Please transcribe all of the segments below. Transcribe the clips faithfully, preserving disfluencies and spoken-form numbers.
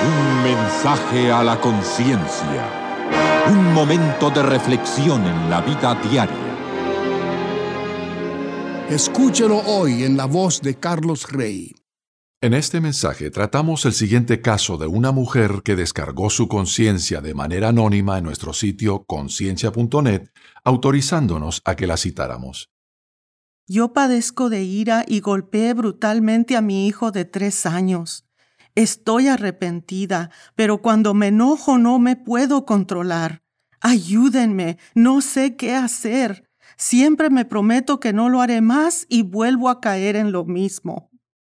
Un mensaje a la conciencia. Un momento de reflexión en la vida diaria. Escúchelo hoy en la voz de Carlos Rey. En este mensaje tratamos el siguiente caso de una mujer que descargó su conciencia de manera anónima en nuestro sitio conciencia punto net, autorizándonos a que la citáramos. Yo padezco de ira y golpeé brutalmente a mi hijo de tres años. Estoy arrepentida, pero cuando me enojo no me puedo controlar. Ayúdenme, no sé qué hacer. Siempre me prometo que no lo haré más y vuelvo a caer en lo mismo.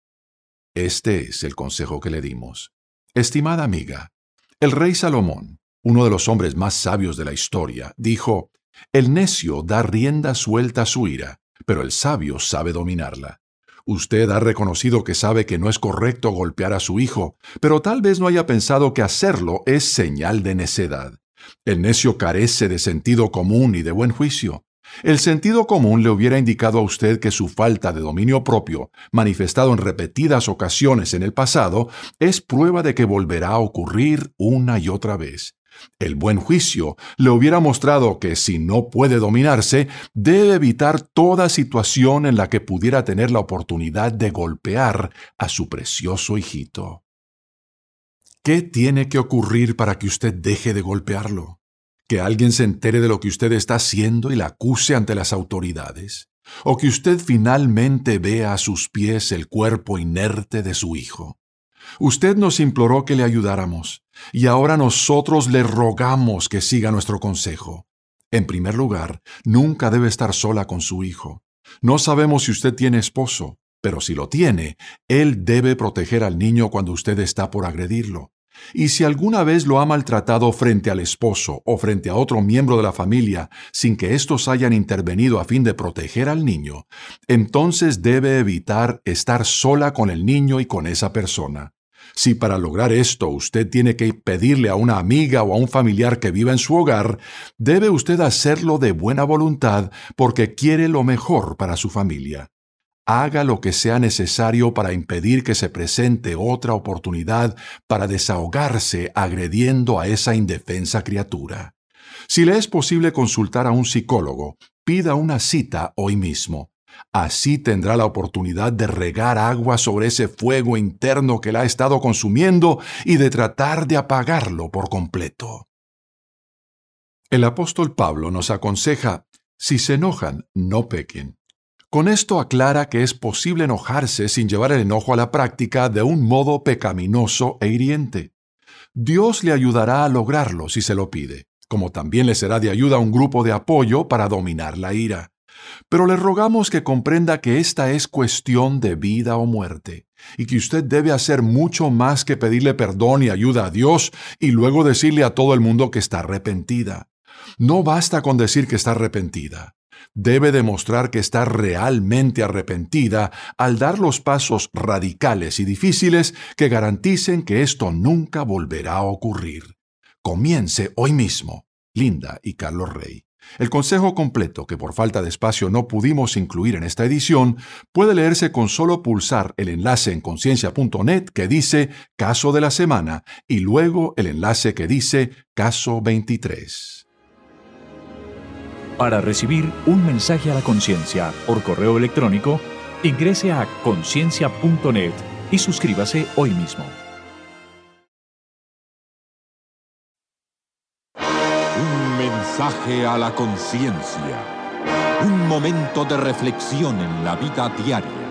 Este es el consejo que le dimos. Estimada amiga, el rey Salomón, uno de los hombres más sabios de la historia, dijo: «El necio da rienda suelta a su ira, pero el sabio sabe dominarla». Usted ha reconocido que sabe que no es correcto golpear a su hijo, pero tal vez no haya pensado que hacerlo es señal de necedad. El necio carece de sentido común y de buen juicio. El sentido común le hubiera indicado a usted que su falta de dominio propio, manifestado en repetidas ocasiones en el pasado, es prueba de que volverá a ocurrir una y otra vez. El buen juicio le hubiera mostrado que si no puede dominarse, debe evitar toda situación en la que pudiera tener la oportunidad de golpear a su precioso hijito. ¿Qué tiene que ocurrir para que usted deje de golpearlo? ¿Que alguien se entere de lo que usted está haciendo y la acuse ante las autoridades? ¿O que usted finalmente vea a sus pies el cuerpo inerte de su hijo? Usted nos imploró que le ayudáramos, y ahora nosotros le rogamos que siga nuestro consejo. En primer lugar, nunca debe estar sola con su hijo. No sabemos si usted tiene esposo, pero si lo tiene, él debe proteger al niño cuando usted está por agredirlo. Y si alguna vez lo ha maltratado frente al esposo o frente a otro miembro de la familia sin que éstos hayan intervenido a fin de proteger al niño, entonces debe evitar estar sola con el niño y con esa persona. Si para lograr esto usted tiene que pedirle a una amiga o a un familiar que viva en su hogar, debe usted hacerlo de buena voluntad porque quiere lo mejor para su familia. Haga lo que sea necesario para impedir que se presente otra oportunidad para desahogarse agrediendo a esa indefensa criatura. Si le es posible consultar a un psicólogo, pida una cita hoy mismo. Así tendrá la oportunidad de regar agua sobre ese fuego interno que la ha estado consumiendo y de tratar de apagarlo por completo. El apóstol Pablo nos aconseja: si se enojan, no pequen. Con esto aclara que es posible enojarse sin llevar el enojo a la práctica de un modo pecaminoso e hiriente. Dios le ayudará a lograrlo si se lo pide, como también le será de ayuda un grupo de apoyo para dominar la ira. Pero le rogamos que comprenda que esta es cuestión de vida o muerte, y que usted debe hacer mucho más que pedirle perdón y ayuda a Dios y luego decirle a todo el mundo que está arrepentida. No basta con decir que está arrepentida. Debe demostrar que está realmente arrepentida al dar los pasos radicales y difíciles que garanticen que esto nunca volverá a ocurrir. Comience hoy mismo. Linda y Carlos Rey. El consejo completo, que por falta de espacio no pudimos incluir en esta edición, puede leerse con solo pulsar el enlace en conciencia punto net que dice Caso de la Semana y luego el enlace que dice Caso veintitrés. Para recibir un mensaje a la conciencia por correo electrónico, ingrese a conciencia punto net y suscríbase hoy mismo. Un mensaje a la conciencia. Un momento de reflexión en la vida diaria.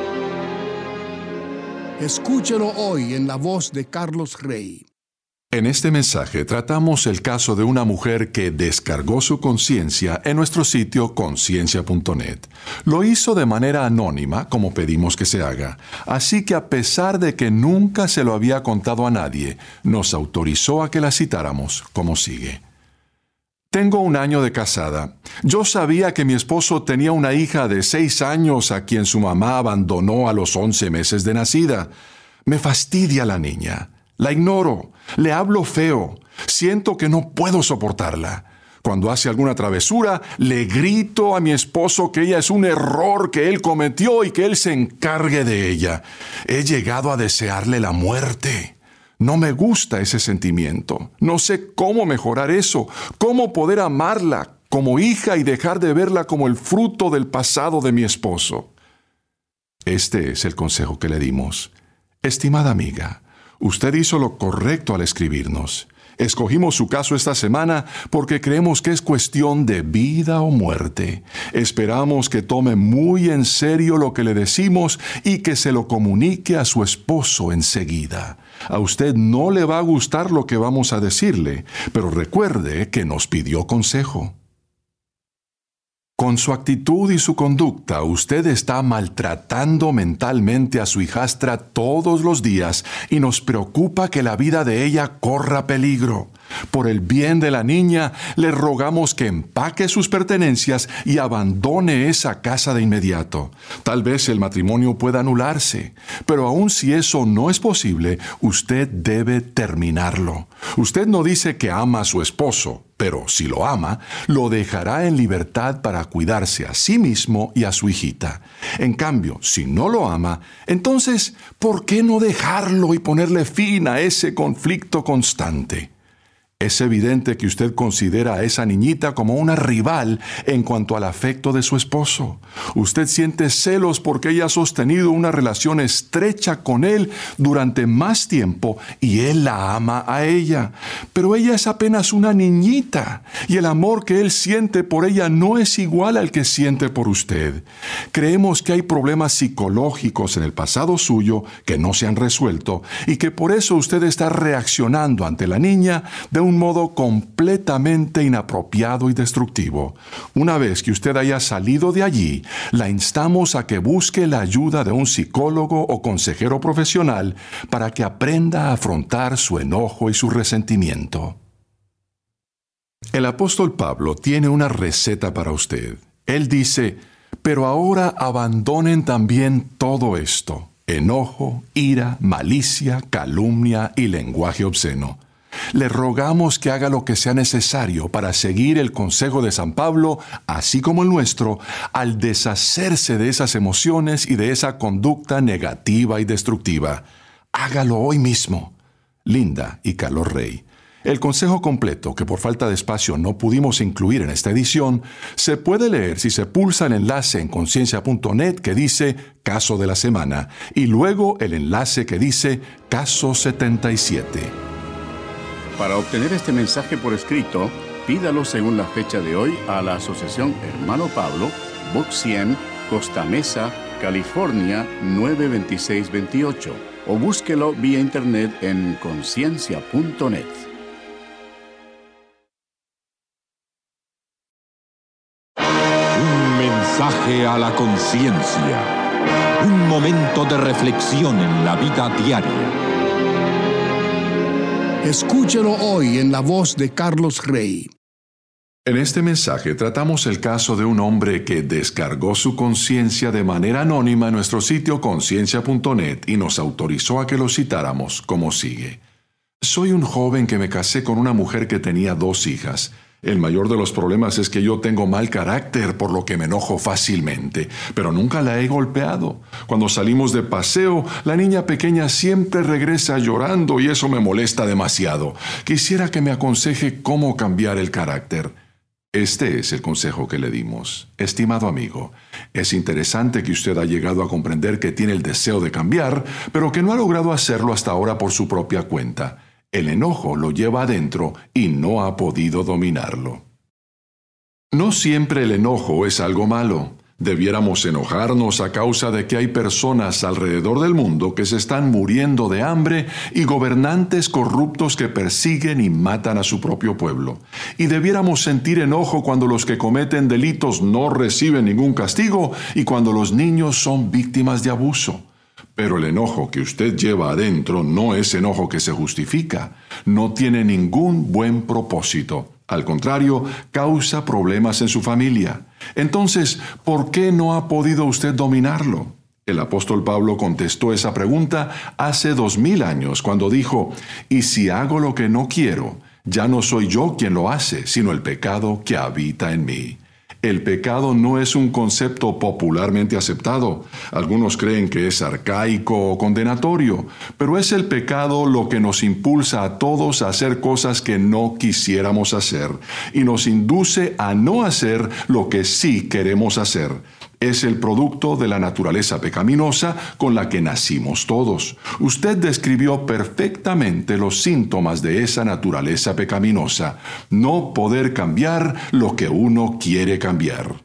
Escúchelo hoy en la voz de Carlos Rey. En este mensaje tratamos el caso de una mujer que descargó su conciencia en nuestro sitio conciencia punto net. Lo hizo de manera anónima, como pedimos que se haga, así que a pesar de que nunca se lo había contado a nadie, nos autorizó a que la citáramos como sigue. Tengo un año de casada. Yo sabía que mi esposo tenía una hija de seis años a quien su mamá abandonó a los once meses de nacida. Me fastidia la niña. La ignoro, le hablo feo, siento que no puedo soportarla. Cuando hace alguna travesura, le grito a mi esposo que ella es un error que él cometió y que él se encargue de ella. He llegado a desearle la muerte. No me gusta ese sentimiento. No sé cómo mejorar eso, cómo poder amarla como hija y dejar de verla como el fruto del pasado de mi esposo. Este es el consejo que le dimos. Estimada amiga, usted hizo lo correcto al escribirnos. Escogimos su caso esta semana porque creemos que es cuestión de vida o muerte. Esperamos que tome muy en serio lo que le decimos y que se lo comunique a su esposo enseguida. A usted no le va a gustar lo que vamos a decirle, pero recuerde que nos pidió consejo. Con su actitud y su conducta, usted está maltratando mentalmente a su hijastra todos los días y nos preocupa que la vida de ella corra peligro. Por el bien de la niña, le rogamos que empaque sus pertenencias y abandone esa casa de inmediato. Tal vez el matrimonio pueda anularse, pero aun si eso no es posible, usted debe terminarlo. Usted no dice que ama a su esposo, pero si lo ama, lo dejará en libertad para cuidarse a sí mismo y a su hijita. En cambio, si no lo ama, entonces, ¿por qué no dejarlo y ponerle fin a ese conflicto constante? Es evidente que usted considera a esa niñita como una rival en cuanto al afecto de su esposo. Usted siente celos porque ella ha sostenido una relación estrecha con él durante más tiempo y él la ama a ella. Pero ella es apenas una niñita y el amor que él siente por ella no es igual al que siente por usted. Creemos que hay problemas psicológicos en el pasado suyo que no se han resuelto y que por eso usted está reaccionando ante la niña de un modo completamente inapropiado y destructivo. Una vez que usted haya salido de allí, la instamos a que busque la ayuda de un psicólogo o consejero profesional para que aprenda a afrontar su enojo y su resentimiento. El apóstol Pablo tiene una receta para usted. Él dice, pero ahora abandonen también todo esto: enojo, ira, malicia, calumnia y lenguaje obsceno. Le rogamos que haga lo que sea necesario para seguir el consejo de San Pablo, así como el nuestro, al deshacerse de esas emociones y de esa conducta negativa y destructiva. Hágalo hoy mismo. Linda y Carlos Rey. El consejo completo, que por falta de espacio no pudimos incluir en esta edición, se puede leer si se pulsa el enlace en conciencia punto net que dice Caso de la Semana y luego el enlace que dice Caso setenta y siete. Para obtener este mensaje por escrito, pídalo según la fecha de hoy a la Asociación Hermano Pablo, Box cien, Costa Mesa, California nueve dos seis dos ocho, o búsquelo vía internet en conciencia punto net. Un mensaje a la conciencia. Un momento de reflexión en la vida diaria. Escúchelo hoy en la voz de Carlos Rey. En este mensaje tratamos el caso de un hombre que descargó su conciencia de manera anónima en nuestro sitio conciencia punto net y nos autorizó a que lo citáramos como sigue. Soy un joven que me casé con una mujer que tenía dos hijas. El mayor de los problemas es que yo tengo mal carácter, por lo que me enojo fácilmente, pero nunca la he golpeado. Cuando salimos de paseo, la niña pequeña siempre regresa llorando y eso me molesta demasiado. Quisiera que me aconseje cómo cambiar el carácter. Este es el consejo que le dimos. Estimado amigo, es interesante que usted ha llegado a comprender que tiene el deseo de cambiar, pero que no ha logrado hacerlo hasta ahora por su propia cuenta. El enojo lo lleva adentro y no ha podido dominarlo. No siempre el enojo es algo malo. Debiéramos enojarnos a causa de que hay personas alrededor del mundo que se están muriendo de hambre y gobernantes corruptos que persiguen y matan a su propio pueblo. Y debiéramos sentir enojo cuando los que cometen delitos no reciben ningún castigo y cuando los niños son víctimas de abuso. Pero el enojo que usted lleva adentro no es enojo que se justifica. No tiene ningún buen propósito. Al contrario, causa problemas en su familia. Entonces, ¿por qué no ha podido usted dominarlo? El apóstol Pablo contestó esa pregunta hace dos mil años cuando dijo, «Y si hago lo que no quiero, ya no soy yo quien lo hace, sino el pecado que habita en mí». El pecado no es un concepto popularmente aceptado. Algunos creen que es arcaico o condenatorio, pero es el pecado lo que nos impulsa a todos a hacer cosas que no quisiéramos hacer y nos induce a no hacer lo que sí queremos hacer. Es el producto de la naturaleza pecaminosa con la que nacimos todos. Usted describió perfectamente los síntomas de esa naturaleza pecaminosa: no poder cambiar lo que uno quiere cambiar.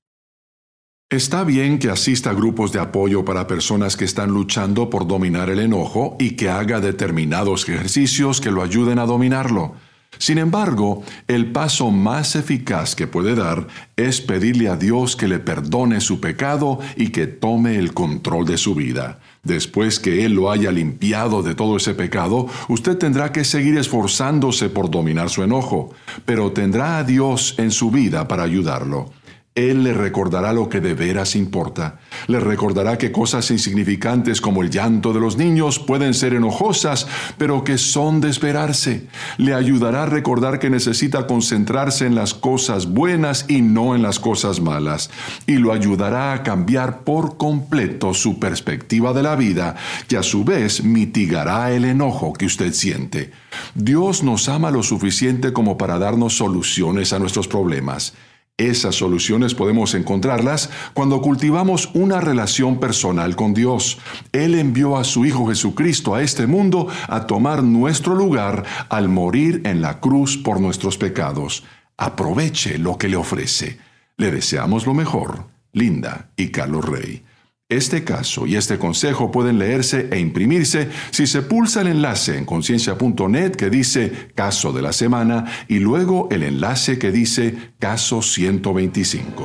Está bien que asista a grupos de apoyo para personas que están luchando por dominar el enojo y que haga determinados ejercicios que lo ayuden a dominarlo. Sin embargo, el paso más eficaz que puede dar es pedirle a Dios que le perdone su pecado y que tome el control de su vida. Después que Él lo haya limpiado de todo ese pecado, usted tendrá que seguir esforzándose por dominar su enojo, pero tendrá a Dios en su vida para ayudarlo. Él le recordará lo que de veras importa. Le recordará que cosas insignificantes como el llanto de los niños pueden ser enojosas, pero que son de esperarse. Le ayudará a recordar que necesita concentrarse en las cosas buenas y no en las cosas malas. Y lo ayudará a cambiar por completo su perspectiva de la vida, que a su vez mitigará el enojo que usted siente. Dios nos ama lo suficiente como para darnos soluciones a nuestros problemas. Esas soluciones podemos encontrarlas cuando cultivamos una relación personal con Dios. Él envió a su Hijo Jesucristo a este mundo a tomar nuestro lugar al morir en la cruz por nuestros pecados. Aproveche lo que le ofrece. Le deseamos lo mejor. Linda y Carlos Rey. Este caso y este consejo pueden leerse e imprimirse si se pulsa el enlace en conciencia punto net que dice Caso de la Semana y luego el enlace que dice Caso ciento veinticinco.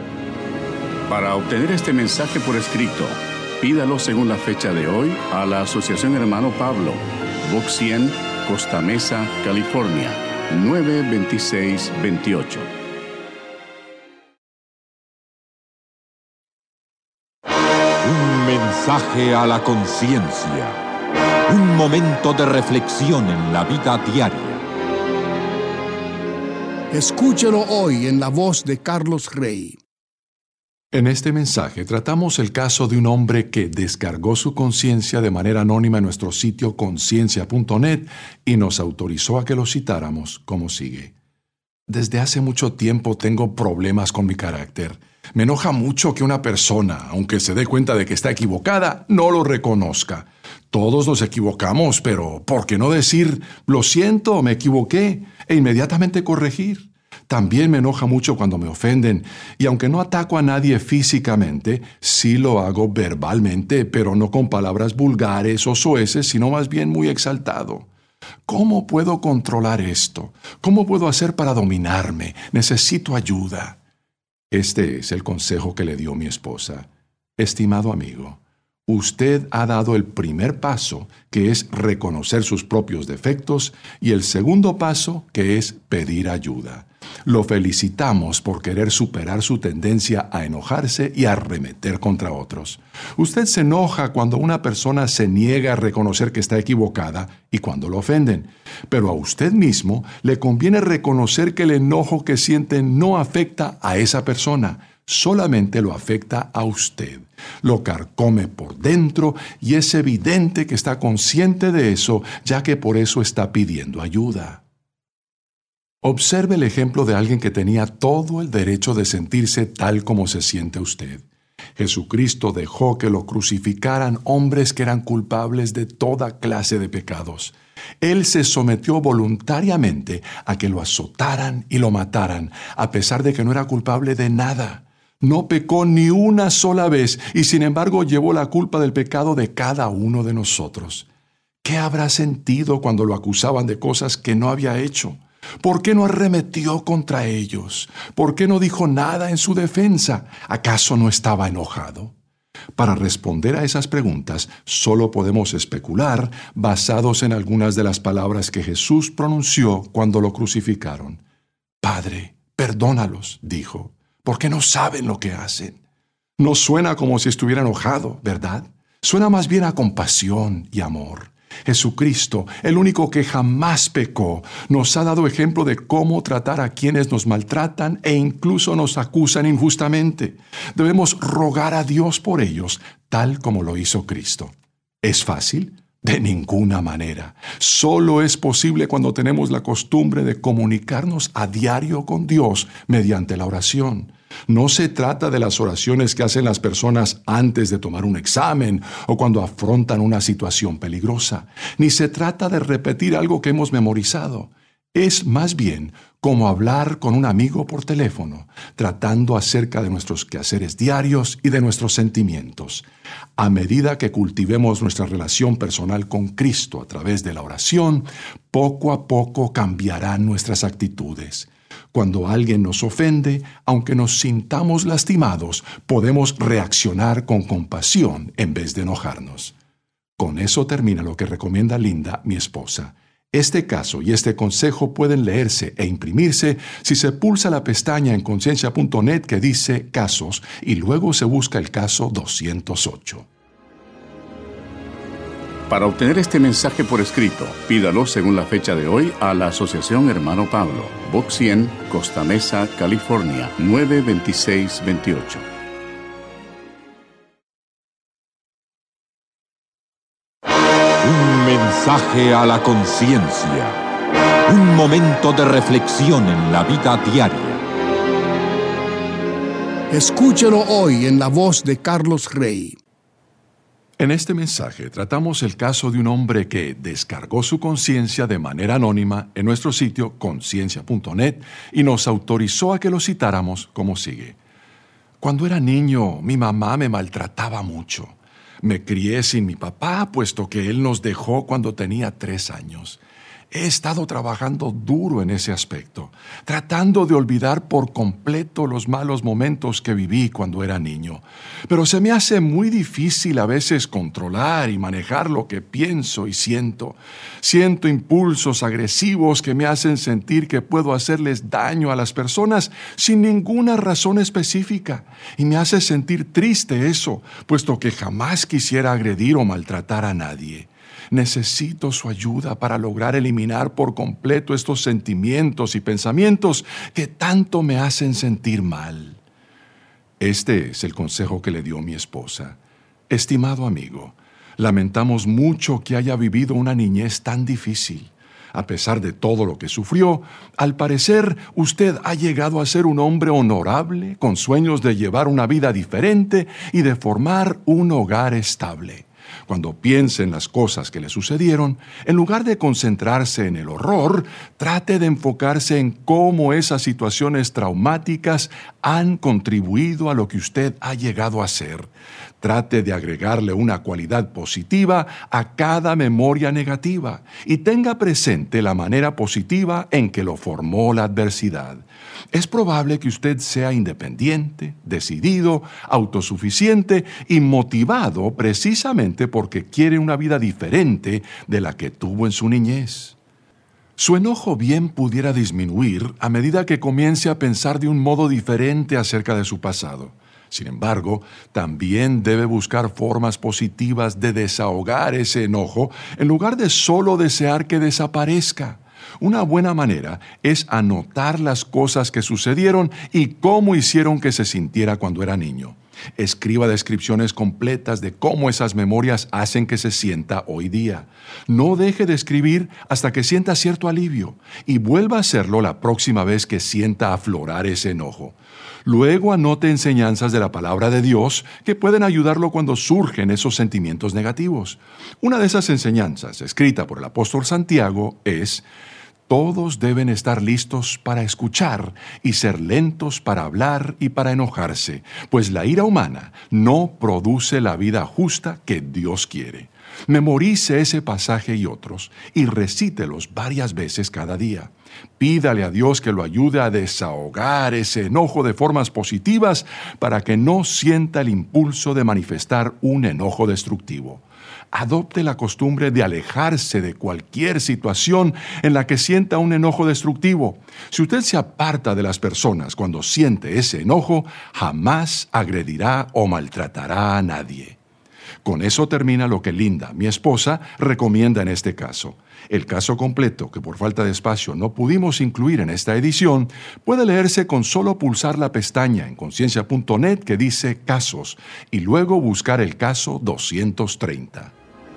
Para obtener este mensaje por escrito, pídalo según la fecha de hoy a la Asociación Hermano Pablo, Box cien, Costa Mesa, California, nueve veintiséis veintiocho. Un mensaje a la conciencia. Un momento de reflexión en la vida diaria. Escúchelo hoy en la voz de Carlos Rey. En este mensaje tratamos el caso de un hombre que descargó su conciencia de manera anónima en nuestro sitio conciencia punto net y nos autorizó a que lo citáramos como sigue. Desde hace mucho tiempo tengo problemas con mi carácter. Me enoja mucho que una persona, aunque se dé cuenta de que está equivocada, no lo reconozca. Todos nos equivocamos, pero ¿por qué no decir, lo siento, me equivoqué, e inmediatamente corregir? También me enoja mucho cuando me ofenden, y aunque no ataco a nadie físicamente, sí lo hago verbalmente, pero no con palabras vulgares o soeces, sino más bien muy exaltado. ¿Cómo puedo controlar esto? ¿Cómo puedo hacer para dominarme? Necesito ayuda. Este es el consejo que le dio mi esposa. Estimado amigo, usted ha dado el primer paso, que es reconocer sus propios defectos, y el segundo paso, que es pedir ayuda. Lo felicitamos por querer superar su tendencia a enojarse y a arremeter contra otros. Usted se enoja cuando una persona se niega a reconocer que está equivocada y cuando lo ofenden. Pero a usted mismo le conviene reconocer que el enojo que siente no afecta a esa persona, solamente lo afecta a usted. Lo carcome por dentro y es evidente que está consciente de eso, ya que por eso está pidiendo ayuda. Observe el ejemplo de alguien que tenía todo el derecho de sentirse tal como se siente usted. Jesucristo dejó que lo crucificaran hombres que eran culpables de toda clase de pecados. Él se sometió voluntariamente a que lo azotaran y lo mataran, a pesar de que no era culpable de nada. No pecó ni una sola vez y sin embargo llevó la culpa del pecado de cada uno de nosotros. ¿Qué habrá sentido cuando lo acusaban de cosas que no había hecho? ¿Por qué no arremetió contra ellos? ¿Por qué no dijo nada en su defensa? ¿Acaso no estaba enojado? Para responder a esas preguntas, solo podemos especular basados en algunas de las palabras que Jesús pronunció cuando lo crucificaron. Padre, perdónalos, dijo, porque no saben lo que hacen. No suena como si estuviera enojado, ¿verdad? Suena más bien a compasión y amor. Jesucristo, el único que jamás pecó, nos ha dado ejemplo de cómo tratar a quienes nos maltratan e incluso nos acusan injustamente. Debemos rogar a Dios por ellos, tal como lo hizo Cristo. ¿Es fácil? De ninguna manera. Solo es posible cuando tenemos la costumbre de comunicarnos a diario con Dios mediante la oración. No se trata de las oraciones que hacen las personas antes de tomar un examen o cuando afrontan una situación peligrosa, ni se trata de repetir algo que hemos memorizado. Es más bien como hablar con un amigo por teléfono, tratando acerca de nuestros quehaceres diarios y de nuestros sentimientos. A medida que cultivemos nuestra relación personal con Cristo a través de la oración, poco a poco cambiarán nuestras actitudes. Cuando alguien nos ofende, aunque nos sintamos lastimados, podemos reaccionar con compasión en vez de enojarnos. Con eso termina lo que recomienda Linda, mi esposa. Este caso y este consejo pueden leerse e imprimirse si se pulsa la pestaña en conciencia punto net que dice Casos y luego se busca el caso doscientos ocho. Para obtener este mensaje por escrito, pídalo según la fecha de hoy a la Asociación Hermano Pablo, Box cien, Costa Mesa, California, nueve dos seis dos ocho. Un mensaje a la conciencia. Un momento de reflexión en la vida diaria. Escúchelo hoy en la voz de Carlos Rey. En este mensaje tratamos el caso de un hombre que descargó su conciencia de manera anónima en nuestro sitio conciencia punto net y nos autorizó a que lo citáramos como sigue. Cuando era niño, mi mamá me maltrataba mucho. Me crié sin mi papá, puesto que él nos dejó cuando tenía tres años. He estado trabajando duro en ese aspecto, tratando de olvidar por completo los malos momentos que viví cuando era niño. Pero se me hace muy difícil a veces controlar y manejar lo que pienso y siento. Siento impulsos agresivos que me hacen sentir que puedo hacerles daño a las personas sin ninguna razón específica. Y me hace sentir triste eso, puesto que jamás quisiera agredir o maltratar a nadie. Necesito su ayuda para lograr eliminar por completo estos sentimientos y pensamientos que tanto me hacen sentir mal. Este es el consejo que le dio mi esposa. Estimado amigo, lamentamos mucho que haya vivido una niñez tan difícil. A pesar de todo lo que sufrió, al parecer usted ha llegado a ser un hombre honorable, con sueños de llevar una vida diferente y de formar un hogar estable. Cuando piense en las cosas que le sucedieron, en lugar de concentrarse en el horror, trate de enfocarse en cómo esas situaciones traumáticas han contribuido a lo que usted ha llegado a ser. Trate de agregarle una cualidad positiva a cada memoria negativa y tenga presente la manera positiva en que lo formó la adversidad. Es probable que usted sea independiente, decidido, autosuficiente y motivado precisamente porque quiere una vida diferente de la que tuvo en su niñez. Su enojo bien pudiera disminuir a medida que comience a pensar de un modo diferente acerca de su pasado. Sin embargo, también debe buscar formas positivas de desahogar ese enojo en lugar de solo desear que desaparezca. Una buena manera es anotar las cosas que sucedieron y cómo hicieron que se sintiera cuando era niño. Escriba descripciones completas de cómo esas memorias hacen que se sienta hoy día. No deje de escribir hasta que sienta cierto alivio y vuelva a hacerlo la próxima vez que sienta aflorar ese enojo. Luego anote enseñanzas de la palabra de Dios que pueden ayudarlo cuando surgen esos sentimientos negativos. Una de esas enseñanzas, escrita por el apóstol Santiago, es: todos deben estar listos para escuchar y ser lentos para hablar y para enojarse, pues la ira humana no produce la vida justa que Dios quiere. Memorice ese pasaje y otros y recítelos varias veces cada día. Pídale a Dios que lo ayude a desahogar ese enojo de formas positivas para que no sienta el impulso de manifestar un enojo destructivo. Adopte la costumbre de alejarse de cualquier situación en la que sienta un enojo destructivo. Si usted se aparta de las personas cuando siente ese enojo, jamás agredirá o maltratará a nadie. Con eso termina lo que Linda, mi esposa, recomienda en este caso. El caso completo, que por falta de espacio no pudimos incluir en esta edición, puede leerse con solo pulsar la pestaña en conciencia punto net que dice Casos y luego buscar el caso doscientos treinta.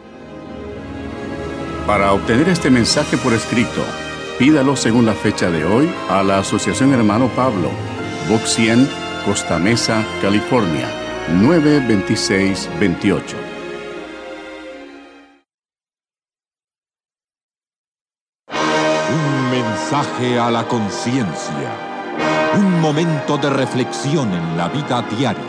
Para obtener este mensaje por escrito, pídalo según la fecha de hoy a la Asociación Hermano Pablo, Box cien, Costa Mesa, California, nueve dos seis dos ocho. Un mensaje a la conciencia. Un momento de reflexión en la vida diaria.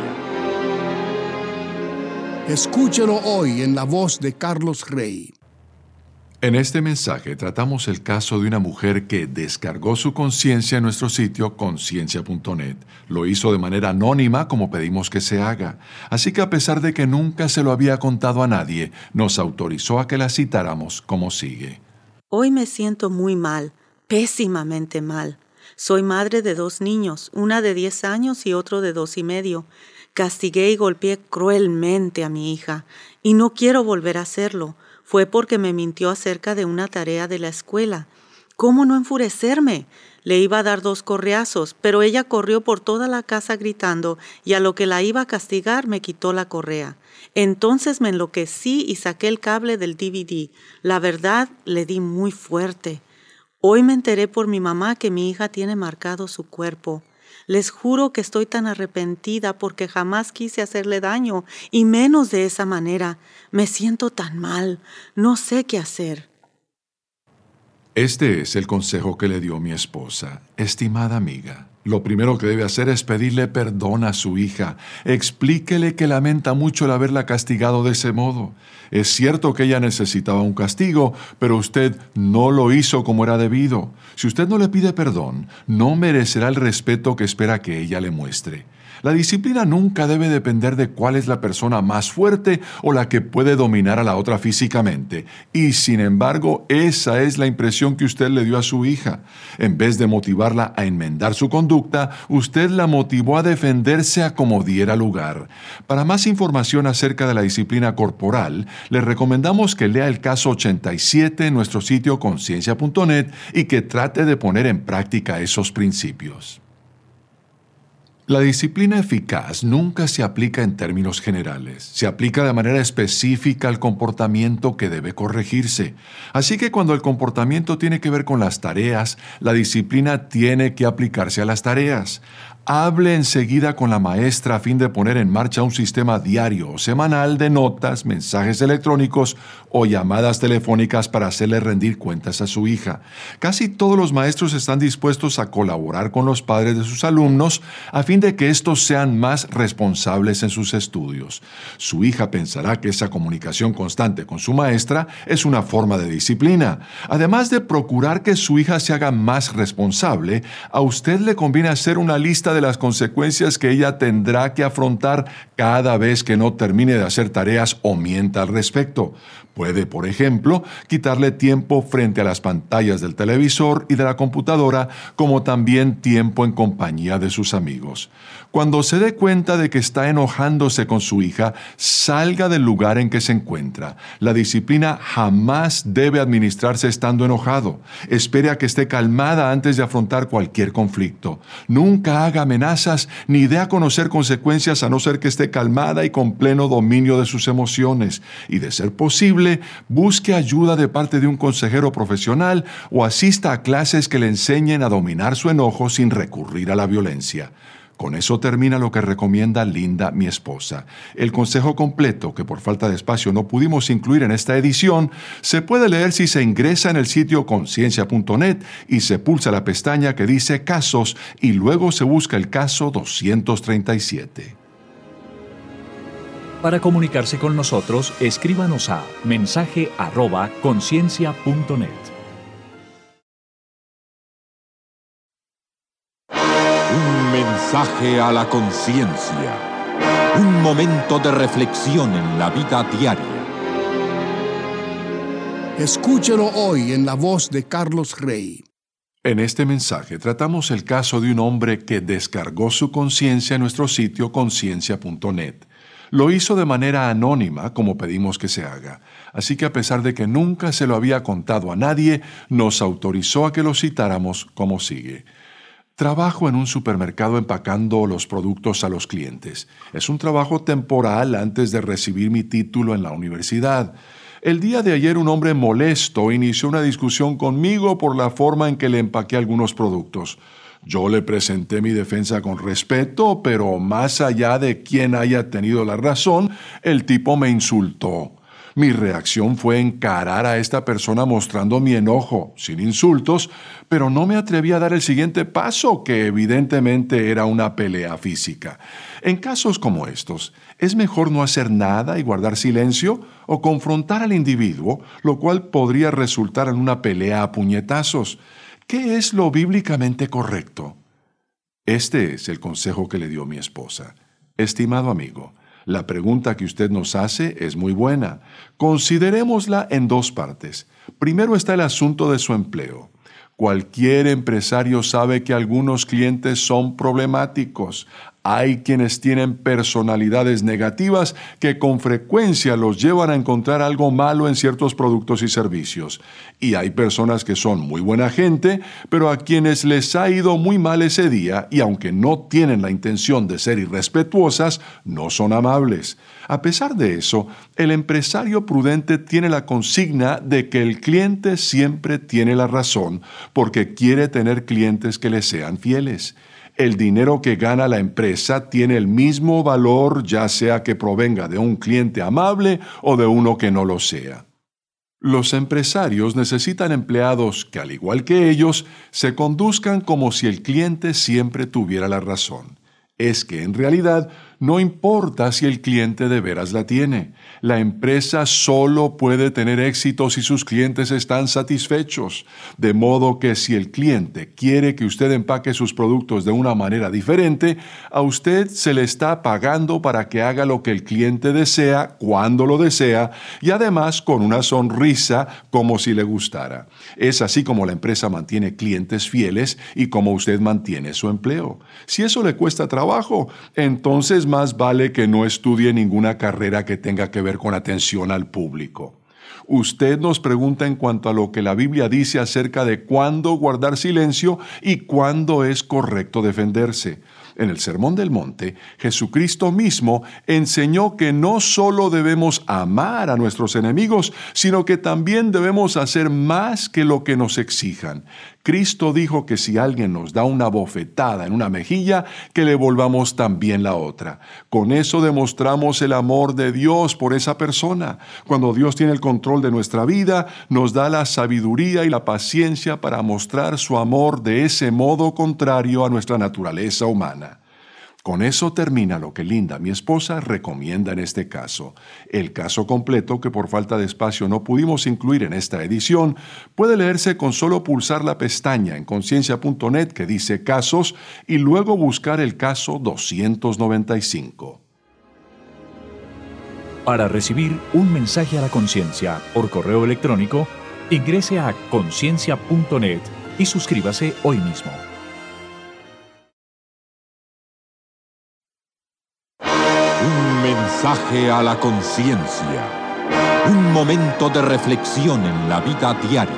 Escúchelo hoy en la voz de Carlos Rey. En este mensaje tratamos el caso de una mujer que descargó su conciencia en nuestro sitio conciencia punto net. Lo hizo de manera anónima como pedimos que se haga. Así que a pesar de que nunca se lo había contado a nadie, nos autorizó a que la citáramos como sigue. Hoy me siento muy mal, pésimamente mal. Soy madre de dos niños, una de diez años y otro de dos y medio. Castigué y golpeé cruelmente a mi hija y no quiero volver a hacerlo. Fue porque me mintió acerca de una tarea de la escuela. ¿Cómo no enfurecerme? Le iba a dar dos correazos, pero ella corrió por toda la casa gritando y a lo que la iba a castigar me quitó la correa. Entonces me enloquecí y saqué el cable del D V D. La verdad, le di muy fuerte. Hoy me enteré por mi mamá que mi hija tiene marcado su cuerpo. Les juro que estoy tan arrepentida porque jamás quise hacerle daño, y menos de esa manera. Me siento tan mal, no sé qué hacer. Este es el consejo que le dio mi esposa. Estimada amiga, lo primero que debe hacer es pedirle perdón a su hija. Explíquele que lamenta mucho el haberla castigado de ese modo. Es cierto que ella necesitaba un castigo, pero usted no lo hizo como era debido. Si usted no le pide perdón, no merecerá el respeto que espera que ella le muestre. La disciplina nunca debe depender de cuál es la persona más fuerte o la que puede dominar a la otra físicamente. Y sin embargo, esa es la impresión que usted le dio a su hija. En vez de motivarla a enmendar su conducta, usted la motivó a defenderse a como diera lugar. Para más información acerca de la disciplina corporal, le recomendamos que lea el caso ochenta y siete en nuestro sitio conciencia punto net y que trate de poner en práctica esos principios. La disciplina eficaz nunca se aplica en términos generales. Se aplica de manera específica al comportamiento que debe corregirse. Así que cuando el comportamiento tiene que ver con las tareas, la disciplina tiene que aplicarse a las tareas. Hable enseguida con la maestra a fin de poner en marcha un sistema diario o semanal de notas, mensajes electrónicos o llamadas telefónicas para hacerle rendir cuentas a su hija. Casi todos los maestros están dispuestos a colaborar con los padres de sus alumnos a fin de que estos sean más responsables en sus estudios. Su hija pensará que esa comunicación constante con su maestra es una forma de disciplina. Además de procurar que su hija se haga más responsable, a usted le conviene hacer una lista de las consecuencias que ella tendrá que afrontar cada vez que no termine de hacer tareas o mienta al respecto. Puede, por ejemplo, quitarle tiempo frente a las pantallas del televisor y de la computadora, como también tiempo en compañía de sus amigos. Cuando se dé cuenta de que está enojándose con su hija, salga del lugar en que se encuentra. La disciplina jamás debe administrarse estando enojado. Espere a que esté calmada antes de afrontar cualquier conflicto. Nunca haga amenazas ni dé a conocer consecuencias a no ser que esté calmada y con pleno dominio de sus emociones. Y de ser posible, busque ayuda de parte de un consejero profesional o asista a clases que le enseñen a dominar su enojo sin recurrir a la violencia. Con eso termina lo que recomienda Linda, mi esposa. El consejo completo, que por falta de espacio no pudimos incluir en esta edición, se puede leer si se ingresa en el sitio conciencia punto net y se pulsa la pestaña que dice Casos y luego se busca el caso doscientos treinta y siete. Para comunicarse con nosotros, escríbanos a mensaje arroba conciencia punto net. Un mensaje a la conciencia. Un momento de reflexión en la vida diaria. Escúchelo hoy en la voz de Carlos Rey. En este mensaje tratamos el caso de un hombre que descargó su conciencia en nuestro sitio conciencia punto net. Lo hizo de manera anónima, como pedimos que se haga. Así que a pesar de que nunca se lo había contado a nadie, nos autorizó a que lo citáramos como sigue. Trabajo en un supermercado empacando los productos a los clientes. Es un trabajo temporal antes de recibir mi título en la universidad. El día de ayer un hombre molesto inició una discusión conmigo por la forma en que le empaqué algunos productos. Yo le presenté mi defensa con respeto, pero más allá de quién haya tenido la razón, el tipo me insultó. Mi reacción fue encarar a esta persona mostrando mi enojo, sin insultos, pero no me atreví a dar el siguiente paso, que evidentemente era una pelea física. En casos como estos, ¿es mejor no hacer nada y guardar silencio o confrontar al individuo, lo cual podría resultar en una pelea a puñetazos? ¿Qué es lo bíblicamente correcto? Este es el consejo que le dio mi esposa. Estimado amigo, la pregunta que usted nos hace es muy buena. Considerémosla en dos partes. Primero está el asunto de su empleo. Cualquier empresario sabe que algunos clientes son problemáticos. Hay quienes tienen personalidades negativas que con frecuencia los llevan a encontrar algo malo en ciertos productos y servicios. Y hay personas que son muy buena gente, pero a quienes les ha ido muy mal ese día y aunque no tienen la intención de ser irrespetuosas, no son amables. A pesar de eso, el empresario prudente tiene la consigna de que el cliente siempre tiene la razón porque quiere tener clientes que le sean fieles. El dinero que gana la empresa tiene el mismo valor, ya sea que provenga de un cliente amable o de uno que no lo sea. Los empresarios necesitan empleados que, al igual que ellos, se conduzcan como si el cliente siempre tuviera la razón. Es que, en realidad, no importa si el cliente de veras la tiene. La empresa solo puede tener éxito si sus clientes están satisfechos. De modo que si el cliente quiere que usted empaque sus productos de una manera diferente, a usted se le está pagando para que haga lo que el cliente desea, cuando lo desea, y además con una sonrisa como si le gustara. Es así como la empresa mantiene clientes fieles y como usted mantiene su empleo. Si eso le cuesta trabajo, entonces más vale que no estudie ninguna carrera que tenga que ver con atención al público. Usted nos pregunta en cuanto a lo que la Biblia dice acerca de cuándo guardar silencio y cuándo es correcto defenderse. En el Sermón del Monte, Jesucristo mismo enseñó que no solo debemos amar a nuestros enemigos, sino que también debemos hacer más que lo que nos exijan. Cristo dijo que si alguien nos da una bofetada en una mejilla, que le volvamos también la otra. Con eso demostramos el amor de Dios por esa persona. Cuando Dios tiene el control de nuestra vida, nos da la sabiduría y la paciencia para mostrar su amor de ese modo contrario a nuestra naturaleza humana. Con eso termina lo que Linda, mi esposa, recomienda en este caso. El caso completo, que por falta de espacio no pudimos incluir en esta edición, puede leerse con solo pulsar la pestaña en conciencia punto net que dice Casos y luego buscar el caso doscientos noventa y cinco. Para recibir un mensaje a la conciencia por correo electrónico, ingrese a conciencia punto net y suscríbase hoy mismo. Mensaje a la conciencia. Un momento de reflexión en la vida diaria.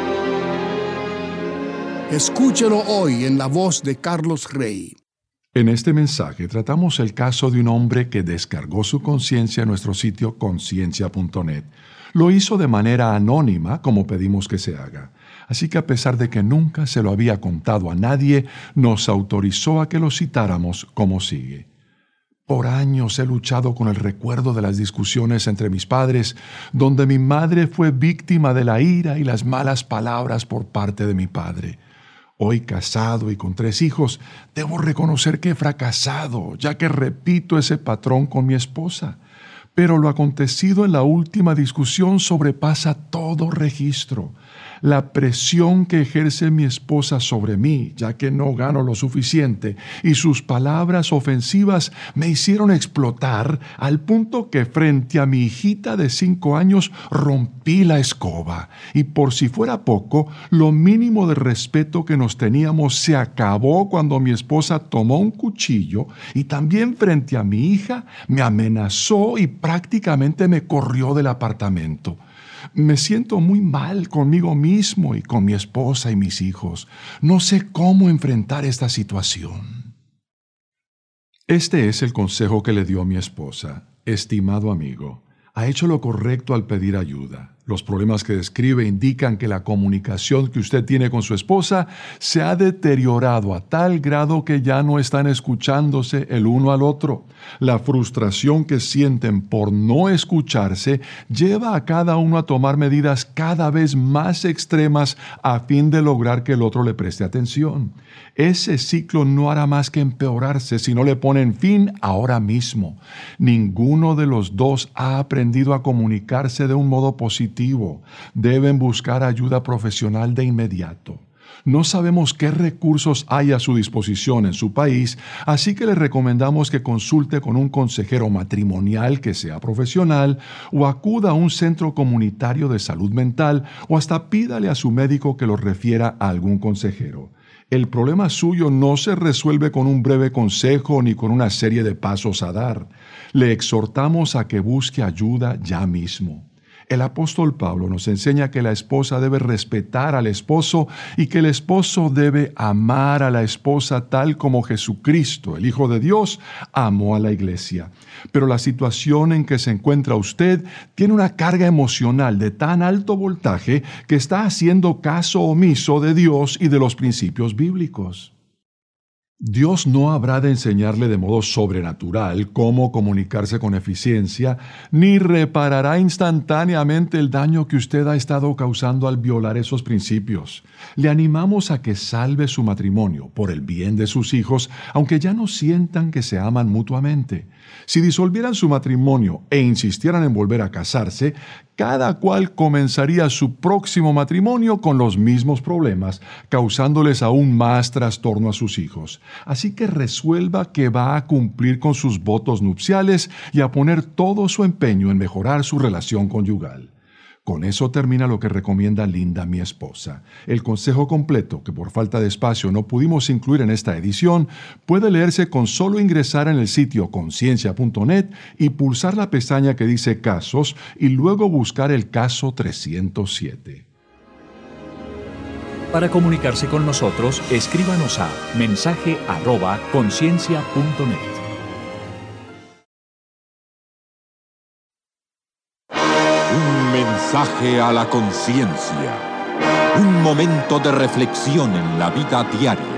Escúchelo hoy en la voz de Carlos Rey. En este mensaje tratamos el caso de un hombre que descargó su conciencia en nuestro sitio conciencia punto net. Lo hizo de manera anónima, como pedimos que se haga. Así que a pesar de que nunca se lo había contado a nadie, nos autorizó a que lo citáramos como sigue. Por años he luchado con el recuerdo de las discusiones entre mis padres, donde mi madre fue víctima de la ira y las malas palabras por parte de mi padre. Hoy casado y con tres hijos, debo reconocer que he fracasado, ya que repito ese patrón con mi esposa. Pero lo acontecido en la última discusión sobrepasa todo registro. La presión que ejerce mi esposa sobre mí, ya que no gano lo suficiente, y sus palabras ofensivas me hicieron explotar al punto que frente a mi hijita de cinco años rompí la escoba. Y por si fuera poco, lo mínimo de respeto que nos teníamos se acabó cuando mi esposa tomó un cuchillo y también frente a mi hija me amenazó y prácticamente me corrió del apartamento. Me siento muy mal conmigo mismo y con mi esposa y mis hijos. No sé cómo enfrentar esta situación. Este es el consejo que le dio mi esposa. Estimado amigo, ha hecho lo correcto al pedir ayuda. Los problemas que describe indican que la comunicación que usted tiene con su esposa se ha deteriorado a tal grado que ya no están escuchándose el uno al otro. La frustración que sienten por no escucharse lleva a cada uno a tomar medidas cada vez más extremas a fin de lograr que el otro le preste atención. Ese ciclo no hará más que empeorarse si no le ponen fin ahora mismo. Ninguno de los dos ha aprendido a comunicarse de un modo positivo. Deben buscar ayuda profesional de inmediato. No sabemos qué recursos hay a su disposición en su país, así que le recomendamos que consulte con un consejero matrimonial que sea profesional o acuda a un centro comunitario de salud mental o hasta pídale a su médico que lo refiera a algún consejero. El problema suyo no se resuelve con un breve consejo ni con una serie de pasos a dar. Le exhortamos a que busque ayuda ya mismo. El apóstol Pablo nos enseña que la esposa debe respetar al esposo y que el esposo debe amar a la esposa tal como Jesucristo, el Hijo de Dios, amó a la iglesia. Pero la situación en que se encuentra usted tiene una carga emocional de tan alto voltaje que está haciendo caso omiso de Dios y de los principios bíblicos. Dios no habrá de enseñarle de modo sobrenatural cómo comunicarse con eficiencia, ni reparará instantáneamente el daño que usted ha estado causando al violar esos principios. Le animamos a que salve su matrimonio por el bien de sus hijos, aunque ya no sientan que se aman mutuamente. Si disolvieran su matrimonio e insistieran en volver a casarse, cada cual comenzaría su próximo matrimonio con los mismos problemas, causándoles aún más trastorno a sus hijos. Así que resuelva que va a cumplir con sus votos nupciales y a poner todo su empeño en mejorar su relación conyugal. Con eso termina lo que recomienda Linda, mi esposa. El consejo completo, que por falta de espacio no pudimos incluir en esta edición, puede leerse con solo ingresar en el sitio conciencia punto net y pulsar la pestaña que dice Casos y luego buscar el caso trescientos siete. Para comunicarse con nosotros, escríbanos a mensaje arroba conciencia punto net. Mensaje a la conciencia. Un momento de reflexión en la vida diaria.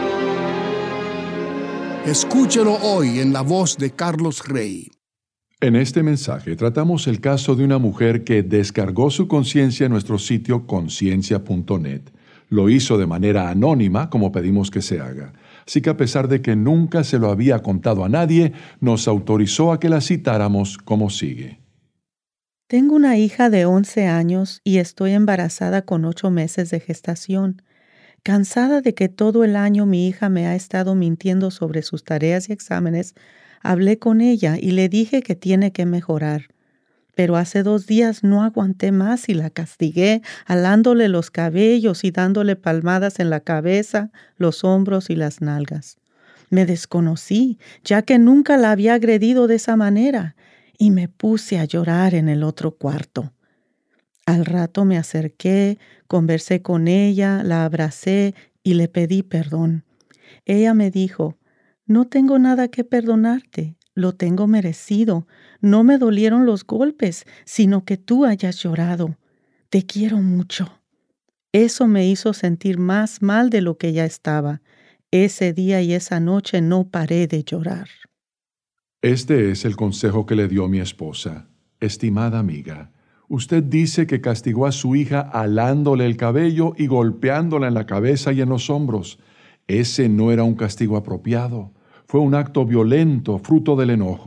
Escúchelo hoy en la voz de Carlos Rey. En este mensaje tratamos el caso de una mujer que descargó su conciencia en nuestro sitio conciencia punto net. Lo hizo de manera anónima, como pedimos que se haga. Así que a pesar de que nunca se lo había contado a nadie, nos autorizó a que la citáramos como sigue. Tengo una hija de once años y estoy embarazada con ocho meses de gestación. Cansada de que todo el año mi hija me ha estado mintiendo sobre sus tareas y exámenes, hablé con ella y le dije que tiene que mejorar. Pero hace dos días no aguanté más y la castigué, alándole los cabellos y dándole palmadas en la cabeza, los hombros y las nalgas. Me desconocí, ya que nunca la había agredido de esa manera, y me puse a llorar en el otro cuarto. Al rato me acerqué, conversé con ella, la abracé y le pedí perdón. Ella me dijo, no tengo nada que perdonarte, lo tengo merecido. No me dolieron los golpes, sino que tú hayas llorado. Te quiero mucho. Eso me hizo sentir más mal de lo que ya estaba. Ese día y esa noche no paré de llorar. Este es el consejo que le dio mi esposa. Estimada amiga, usted dice que castigó a su hija alándole el cabello y golpeándola en la cabeza y en los hombros. Ese no era un castigo apropiado. Fue un acto violento, fruto del enojo.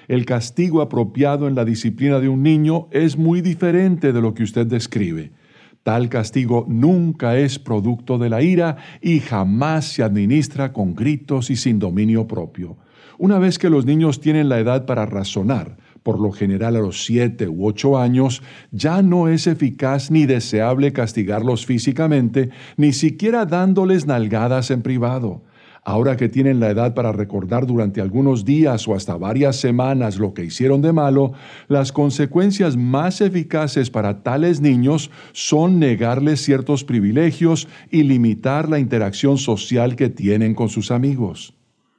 El castigo apropiado en la disciplina de un niño es muy diferente de lo que usted describe. Tal castigo nunca es producto de la ira y jamás se administra con gritos y sin dominio propio. Una vez que los niños tienen la edad para razonar, por lo general a los siete u ocho años, ya no es eficaz ni deseable castigarlos físicamente, ni siquiera dándoles nalgadas en privado. Ahora que tienen la edad para recordar durante algunos días o hasta varias semanas lo que hicieron de malo, las consecuencias más eficaces para tales niños son negarles ciertos privilegios y limitar la interacción social que tienen con sus amigos.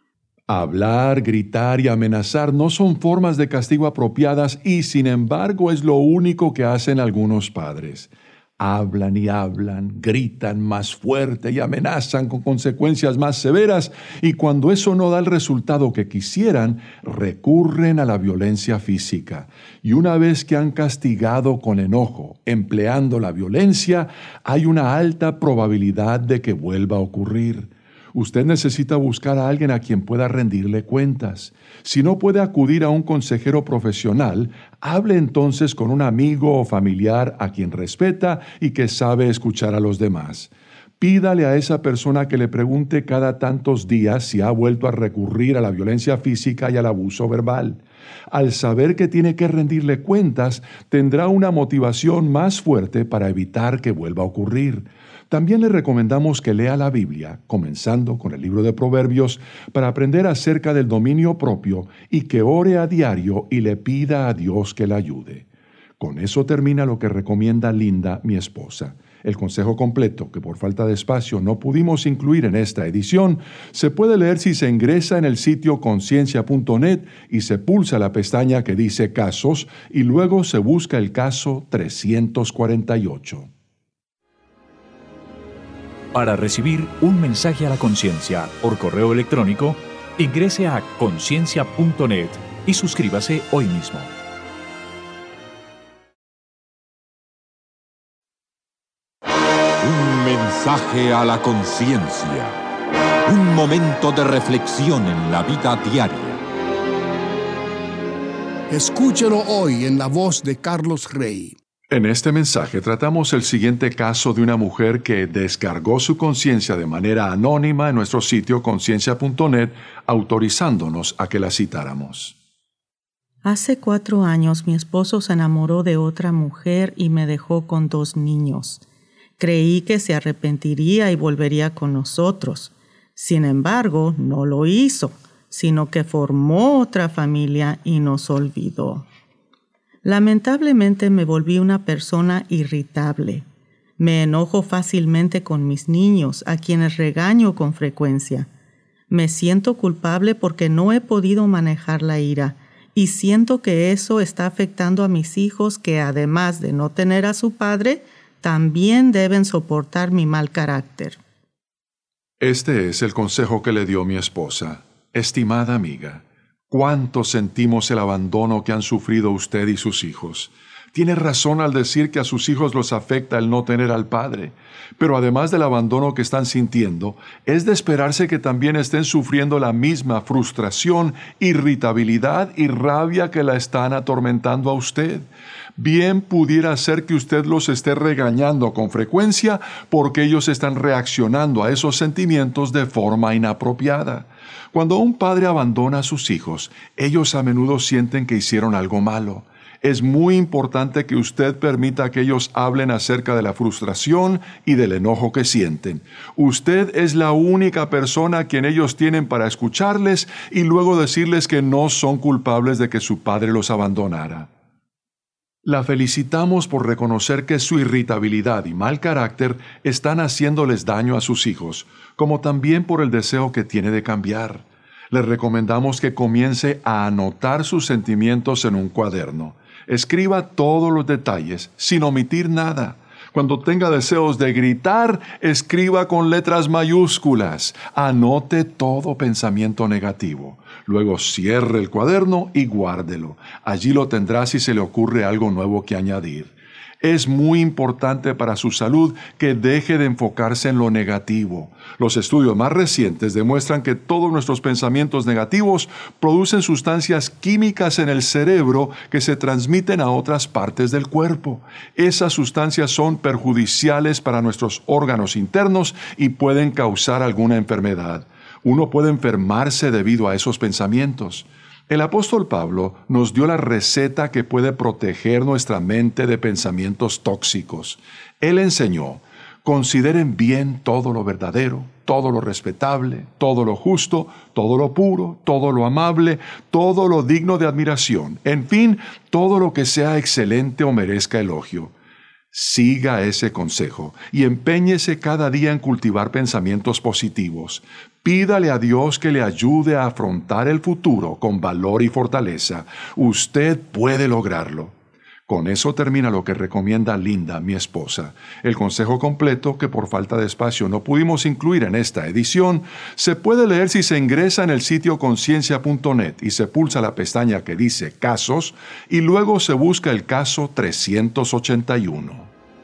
Hablar, gritar y amenazar no son formas de castigo apropiadas y, sin embargo, es lo único que hacen algunos padres. Hablan y hablan, gritan más fuerte y amenazan con consecuencias más severas, y cuando eso no da el resultado que quisieran, recurren a la violencia física. Y una vez que han castigado con enojo, empleando la violencia, hay una alta probabilidad de que vuelva a ocurrir. Usted necesita buscar a alguien a quien pueda rendirle cuentas. Si no puede acudir a un consejero profesional, hable entonces con un amigo o familiar a quien respeta y que sabe escuchar a los demás. Pídale a esa persona que le pregunte cada tantos días si ha vuelto a recurrir a la violencia física y al abuso verbal. Al saber que tiene que rendirle cuentas, tendrá una motivación más fuerte para evitar que vuelva a ocurrir. También le recomendamos que lea la Biblia, comenzando con el libro de Proverbios, para aprender acerca del dominio propio y que ore a diario y le pida a Dios que la ayude. Con eso termina lo que recomienda Linda, mi esposa. El consejo completo, que por falta de espacio no pudimos incluir en esta edición, se puede leer si se ingresa en el sitio conciencia punto net y se pulsa la pestaña que dice Casos y luego se busca el caso trescientos cuarenta y ocho. Para recibir un mensaje a la conciencia por correo electrónico, ingrese a conciencia punto net y suscríbase hoy mismo. Un mensaje a la conciencia. Un momento de reflexión en la vida diaria. Escúchelo hoy en la voz de Carlos Rey. En este mensaje tratamos el siguiente caso de una mujer que descargó su conciencia de manera anónima en nuestro sitio conciencia punto net, autorizándonos a que la citáramos. Hace cuatro años mi esposo se enamoró de otra mujer y me dejó con dos niños. Creí que se arrepentiría y volvería con nosotros. Sin embargo, no lo hizo, sino que formó otra familia y nos olvidó. Lamentablemente me volví una persona irritable. Me enojo fácilmente con mis niños, a quienes regaño con frecuencia. Me siento culpable porque no he podido manejar la ira y siento que eso está afectando a mis hijos que, además de no tener a su padre, también deben soportar mi mal carácter. Este es el consejo que le dio mi esposa. Estimada amiga, ¿cuánto sentimos el abandono que han sufrido usted y sus hijos? Tiene razón al decir que a sus hijos los afecta el no tener al padre, pero además del abandono que están sintiendo, es de esperarse que también estén sufriendo la misma frustración, irritabilidad y rabia que la están atormentando a usted. Bien pudiera ser que usted los esté regañando con frecuencia porque ellos están reaccionando a esos sentimientos de forma inapropiada. Cuando un padre abandona a sus hijos, ellos a menudo sienten que hicieron algo malo. Es muy importante que usted permita que ellos hablen acerca de la frustración y del enojo que sienten. Usted es la única persona a quien ellos tienen para escucharles y luego decirles que no son culpables de que su padre los abandonara. La felicitamos por reconocer que su irritabilidad y mal carácter están haciéndoles daño a sus hijos, como también por el deseo que tiene de cambiar. Le recomendamos que comience a anotar sus sentimientos en un cuaderno. Escriba todos los detalles, sin omitir nada. Cuando tenga deseos de gritar, escriba con letras mayúsculas. Anote todo pensamiento negativo. Luego cierre el cuaderno y guárdelo. Allí lo tendrá si se le ocurre algo nuevo que añadir. Es muy importante para su salud que deje de enfocarse en lo negativo. Los estudios más recientes demuestran que todos nuestros pensamientos negativos producen sustancias químicas en el cerebro que se transmiten a otras partes del cuerpo. Esas sustancias son perjudiciales para nuestros órganos internos y pueden causar alguna enfermedad. Uno puede enfermarse debido a esos pensamientos. El apóstol Pablo nos dio la receta que puede proteger nuestra mente de pensamientos tóxicos. Él enseñó: consideren bien todo lo verdadero, todo lo respetable, todo lo justo, todo lo puro, todo lo amable, todo lo digno de admiración, en fin, todo lo que sea excelente o merezca elogio. Siga ese consejo y empeñese cada día en cultivar pensamientos positivos. Pídale a Dios que le ayude a afrontar el futuro con valor y fortaleza. Usted puede lograrlo. Con eso termina lo que recomienda Linda, mi esposa. El consejo completo, que por falta de espacio no pudimos incluir en esta edición, se puede leer si se ingresa en el sitio conciencia punto net y se pulsa la pestaña que dice Casos y luego se busca el caso trescientos ochenta y uno.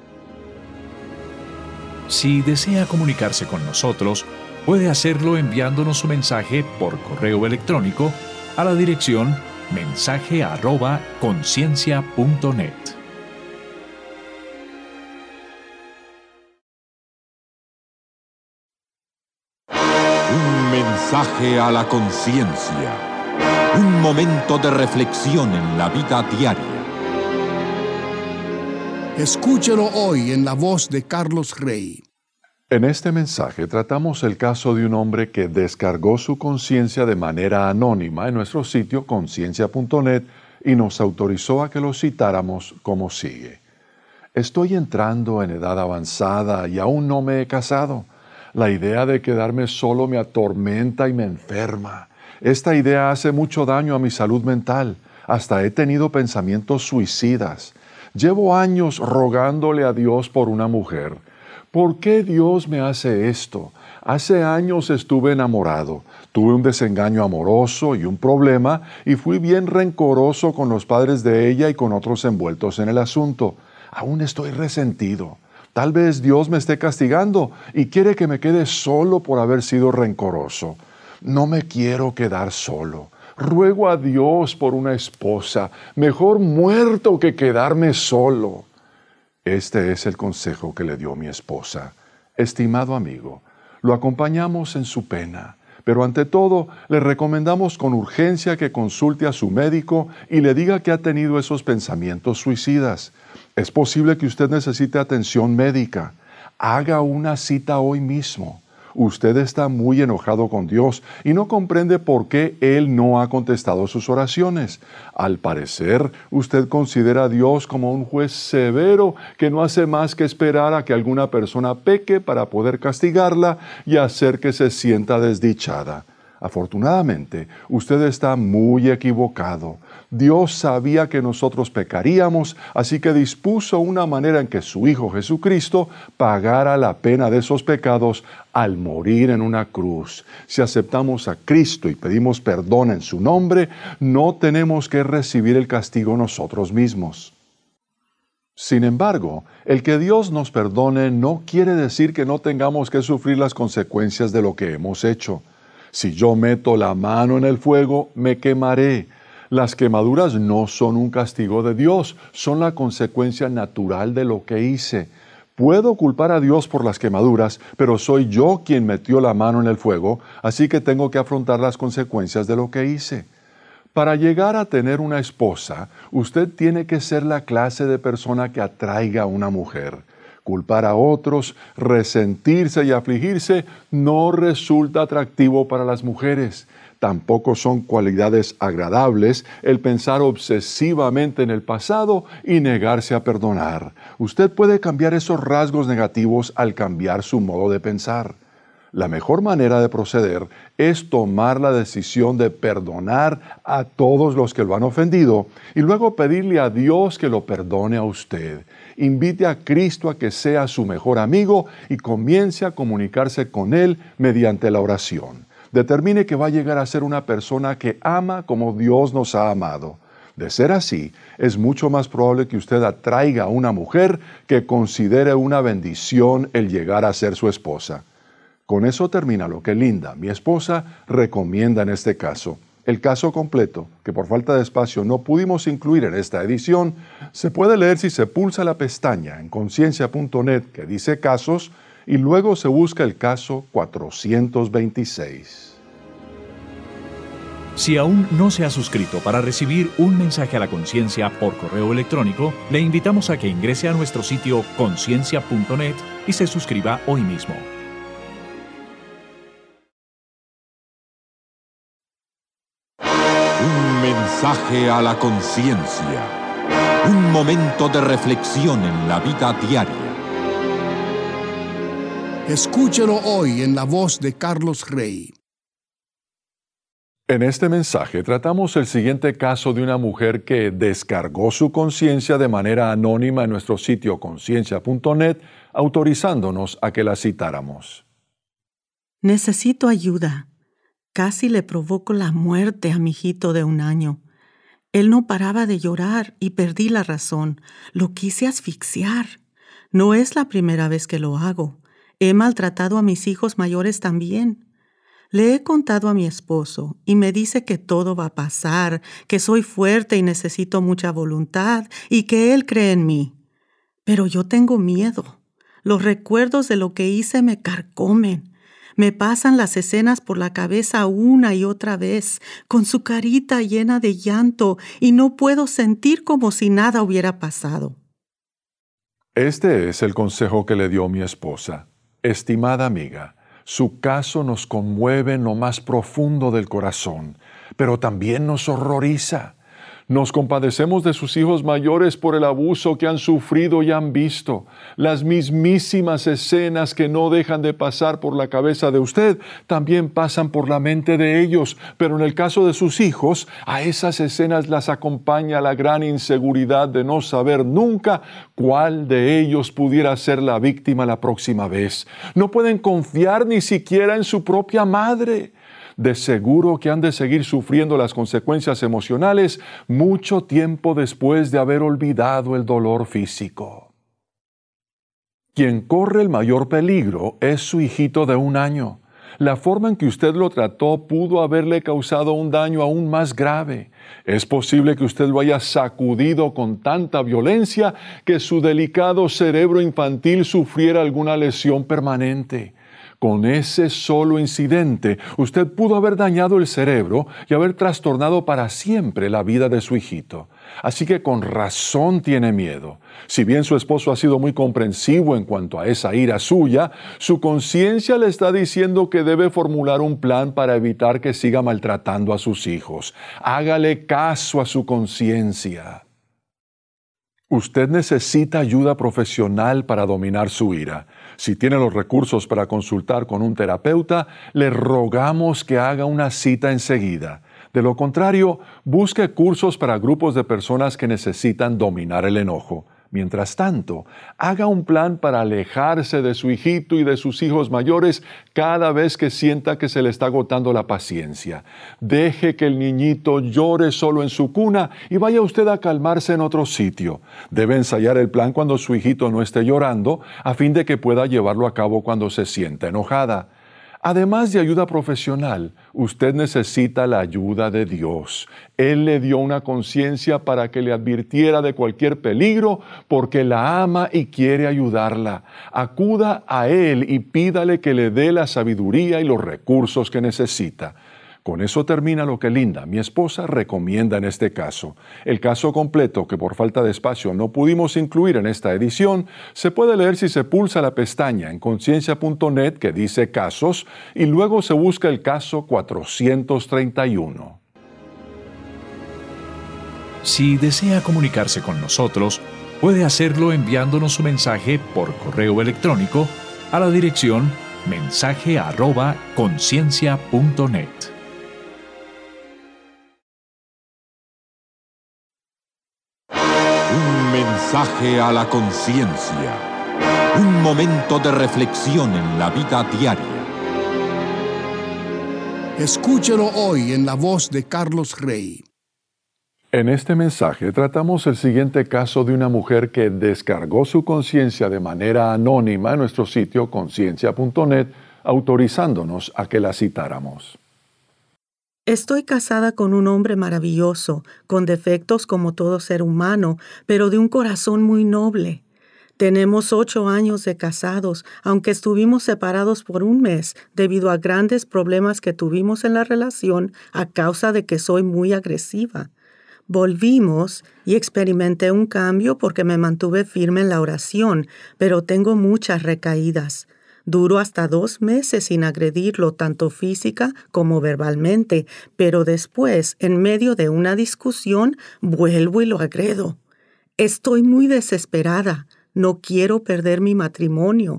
Si desea comunicarse con nosotros, puede hacerlo enviándonos su mensaje por correo electrónico a la dirección mensaje arroba conciencia punto net. Un mensaje a la conciencia. Un momento de reflexión en la vida diaria. Escúchelo hoy en la voz de Carlos Rey. En este mensaje tratamos el caso de un hombre que descargó su conciencia de manera anónima en nuestro sitio conciencia punto net y nos autorizó a que lo citáramos como sigue. Estoy entrando en edad avanzada y aún no me he casado. La idea de quedarme solo me atormenta y me enferma. Esta idea hace mucho daño a mi salud mental. Hasta he tenido pensamientos suicidas. Llevo años rogándole a Dios por una mujer. ¿Por qué Dios me hace esto? Hace años estuve enamorado, tuve un desengaño amoroso y un problema y fui bien rencoroso con los padres de ella y con otros envueltos en el asunto. Aún estoy resentido. Tal vez Dios me esté castigando y quiere que me quede solo por haber sido rencoroso. No me quiero quedar solo. Ruego a Dios por una esposa. Mejor muerto que quedarme solo. Este es el consejo que le dio mi esposa. Estimado amigo, lo acompañamos en su pena, pero ante todo le recomendamos con urgencia que consulte a su médico y le diga que ha tenido esos pensamientos suicidas. Es posible que usted necesite atención médica. Haga una cita hoy mismo. Usted está muy enojado con Dios y no comprende por qué Él no ha contestado sus oraciones. Al parecer, usted considera a Dios como un juez severo que no hace más que esperar a que alguna persona peque para poder castigarla y hacer que se sienta desdichada. Afortunadamente, usted está muy equivocado. Dios sabía que nosotros pecaríamos, así que dispuso una manera en que su Hijo Jesucristo pagara la pena de esos pecados al morir en una cruz. Si aceptamos a Cristo y pedimos perdón en su nombre, no tenemos que recibir el castigo nosotros mismos. Sin embargo, el que Dios nos perdone no quiere decir que no tengamos que sufrir las consecuencias de lo que hemos hecho. Si yo meto la mano en el fuego, me quemaré. Las quemaduras no son un castigo de Dios, son la consecuencia natural de lo que hice. Puedo culpar a Dios por las quemaduras, pero soy yo quien metió la mano en el fuego, así que tengo que afrontar las consecuencias de lo que hice. Para llegar a tener una esposa, usted tiene que ser la clase de persona que atraiga a una mujer. Culpar a otros, resentirse y afligirse no resulta atractivo para las mujeres. Tampoco son cualidades agradables el pensar obsesivamente en el pasado y negarse a perdonar. Usted puede cambiar esos rasgos negativos al cambiar su modo de pensar. La mejor manera de proceder es tomar la decisión de perdonar a todos los que lo han ofendido y luego pedirle a Dios que lo perdone a usted. Invite a Cristo a que sea su mejor amigo y comience a comunicarse con Él mediante la oración. Determine que va a llegar a ser una persona que ama como Dios nos ha amado. De ser así, es mucho más probable que usted atraiga a una mujer que considere una bendición el llegar a ser su esposa. Con eso termina lo que Linda, mi esposa, recomienda en este caso. El caso completo, que por falta de espacio no pudimos incluir en esta edición, se puede leer si se pulsa la pestaña en conciencia punto net que dice casos y luego se busca el caso cuatrocientos veintiséis. Si aún no se ha suscrito para recibir un mensaje a la conciencia por correo electrónico, le invitamos a que ingrese a nuestro sitio conciencia punto net y se suscriba hoy mismo. Un mensaje a la conciencia. Un momento de reflexión en la vida diaria. Escúchelo hoy en la voz de Carlos Rey. En este mensaje tratamos el siguiente caso de una mujer que descargó su conciencia de manera anónima en nuestro sitio conciencia punto net, autorizándonos a que la citáramos. Necesito ayuda. Casi le provoco la muerte a mi hijito de un año. Él no paraba de llorar y perdí la razón. Lo quise asfixiar. No es la primera vez que lo hago. He maltratado a mis hijos mayores también. Le he contado a mi esposo y me dice que todo va a pasar, que soy fuerte y necesito mucha voluntad y que él cree en mí. Pero yo tengo miedo. Los recuerdos de lo que hice me carcomen. Me pasan las escenas por la cabeza una y otra vez, con su carita llena de llanto, y no puedo sentir como si nada hubiera pasado. Este es el consejo que le dio mi esposa. Estimada amiga, su caso nos conmueve en lo más profundo del corazón, pero también nos horroriza. Nos compadecemos de sus hijos mayores por el abuso que han sufrido y han visto. Las mismísimas escenas que no dejan de pasar por la cabeza de usted también pasan por la mente de ellos, pero en el caso de sus hijos, a esas escenas las acompaña la gran inseguridad de no saber nunca cuál de ellos pudiera ser la víctima la próxima vez. No pueden confiar ni siquiera en su propia madre. De seguro que han de seguir sufriendo las consecuencias emocionales mucho tiempo después de haber olvidado el dolor físico. Quien corre el mayor peligro es su hijito de un año. La forma en que usted lo trató pudo haberle causado un daño aún más grave. Es posible que usted lo haya sacudido con tanta violencia que su delicado cerebro infantil sufriera alguna lesión permanente. Con ese solo incidente, usted pudo haber dañado el cerebro y haber trastornado para siempre la vida de su hijito. Así que con razón tiene miedo. Si bien su esposo ha sido muy comprensivo en cuanto a esa ira suya, su conciencia le está diciendo que debe formular un plan para evitar que siga maltratando a sus hijos. Hágale caso a su conciencia. Usted necesita ayuda profesional para dominar su ira. Si tiene los recursos para consultar con un terapeuta, le rogamos que haga una cita enseguida. De lo contrario, busque cursos para grupos de personas que necesitan dominar el enojo. Mientras tanto, haga un plan para alejarse de su hijito y de sus hijos mayores cada vez que sienta que se le está agotando la paciencia. Deje que el niñito llore solo en su cuna y vaya usted a calmarse en otro sitio. Debe ensayar el plan cuando su hijito no esté llorando, a fin de que pueda llevarlo a cabo cuando se sienta enojada. Además de ayuda profesional, usted necesita la ayuda de Dios. Él le dio una conciencia para que le advirtiera de cualquier peligro porque la ama y quiere ayudarla. Acuda a Él y pídale que le dé la sabiduría y los recursos que necesita. Con eso termina lo que Linda, mi esposa, recomienda en este caso. El caso completo, que por falta de espacio no pudimos incluir en esta edición, se puede leer si se pulsa la pestaña en conciencia punto net que dice casos y luego se busca el caso cuatrocientos treinta y uno. Si desea comunicarse con nosotros, puede hacerlo enviándonos su mensaje por correo electrónico a la dirección mensaje arroba conciencia punto net. Un mensaje a la conciencia. Un momento de reflexión en la vida diaria. Escúchelo hoy en la voz de Carlos Rey. En este mensaje tratamos el siguiente caso de una mujer que descargó su conciencia de manera anónima en nuestro sitio conciencia punto net, autorizándonos a que la citáramos. Estoy casada con un hombre maravilloso, con defectos como todo ser humano, pero de un corazón muy noble. Tenemos ocho años de casados, aunque estuvimos separados por un mes debido a grandes problemas que tuvimos en la relación a causa de que soy muy agresiva. Volvimos y experimenté un cambio porque me mantuve firme en la oración, pero tengo muchas recaídas. Duro hasta dos meses sin agredirlo tanto física como verbalmente, pero después, en medio de una discusión, vuelvo y lo agredo. Estoy muy desesperada. No quiero perder mi matrimonio.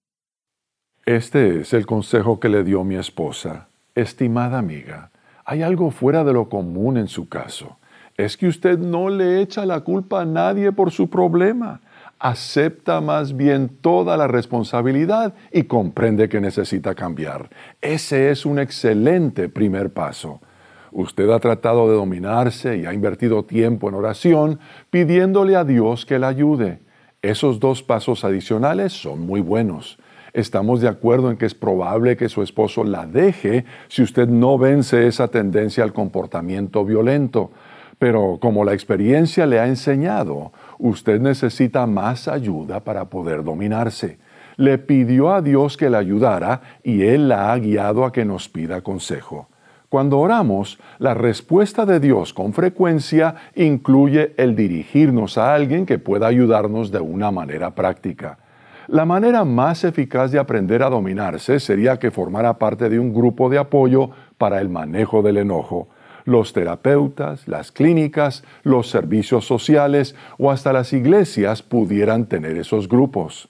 Este es el consejo que le dio mi esposa. Estimada amiga, hay algo fuera de lo común en su caso. Es que usted no le echa la culpa a nadie por su problema. Acepta más bien toda la responsabilidad y comprende que necesita cambiar. Ese es un excelente primer paso. Usted ha tratado de dominarse y ha invertido tiempo en oración pidiéndole a Dios que la ayude. Esos dos pasos adicionales son muy buenos. Estamos de acuerdo en que es probable que su esposo la deje si usted no vence esa tendencia al comportamiento violento. Pero como la experiencia le ha enseñado, usted necesita más ayuda para poder dominarse. Le pidió a Dios que la ayudara y Él la ha guiado a que nos pida consejo. Cuando oramos, la respuesta de Dios con frecuencia incluye el dirigirnos a alguien que pueda ayudarnos de una manera práctica. La manera más eficaz de aprender a dominarse sería que formara parte de un grupo de apoyo para el manejo del enojo. Los terapeutas, las clínicas, los servicios sociales o hasta las iglesias pudieran tener esos grupos.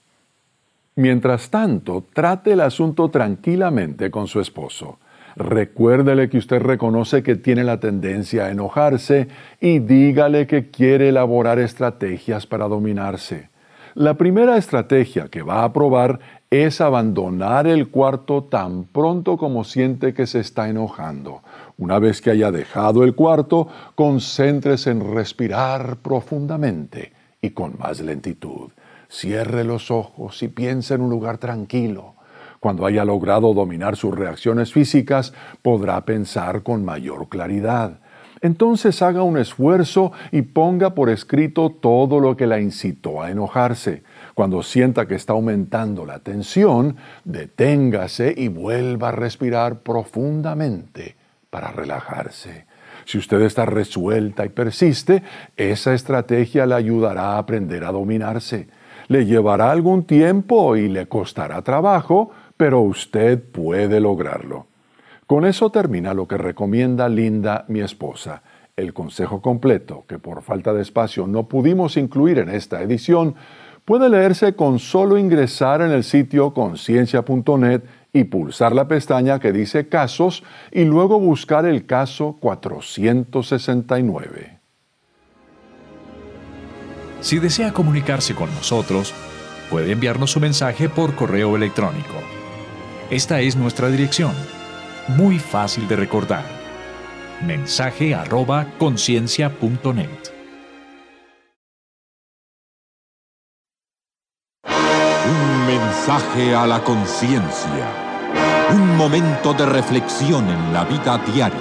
Mientras tanto, trate el asunto tranquilamente con su esposo. Recuérdele que usted reconoce que tiene la tendencia a enojarse y dígale que quiere elaborar estrategias para dominarse. La primera estrategia que va a probar es abandonar el cuarto tan pronto como siente que se está enojando. Una vez que haya dejado el cuarto, concéntrese en respirar profundamente y con más lentitud. Cierre los ojos y piense en un lugar tranquilo. Cuando haya logrado dominar sus reacciones físicas, podrá pensar con mayor claridad. Entonces haga un esfuerzo y ponga por escrito todo lo que la incitó a enojarse. Cuando sienta que está aumentando la tensión, deténgase y vuelva a respirar profundamente para relajarse. Si usted está resuelta y persiste, esa estrategia le ayudará a aprender a dominarse. Le llevará algún tiempo y le costará trabajo, pero usted puede lograrlo. Con eso termina lo que recomienda Linda, mi esposa. El consejo completo, que por falta de espacio no pudimos incluir en esta edición, puede leerse con solo ingresar en el sitio conciencia punto net y pulsar la pestaña que dice Casos y luego buscar el caso cuatrocientos sesenta y nueve. Si desea comunicarse con nosotros, puede enviarnos su mensaje por correo electrónico. Esta es nuestra dirección. Muy fácil de recordar. Mensaje arroba conciencia punto net. Un mensaje a la conciencia. Un momento de reflexión en la vida diaria.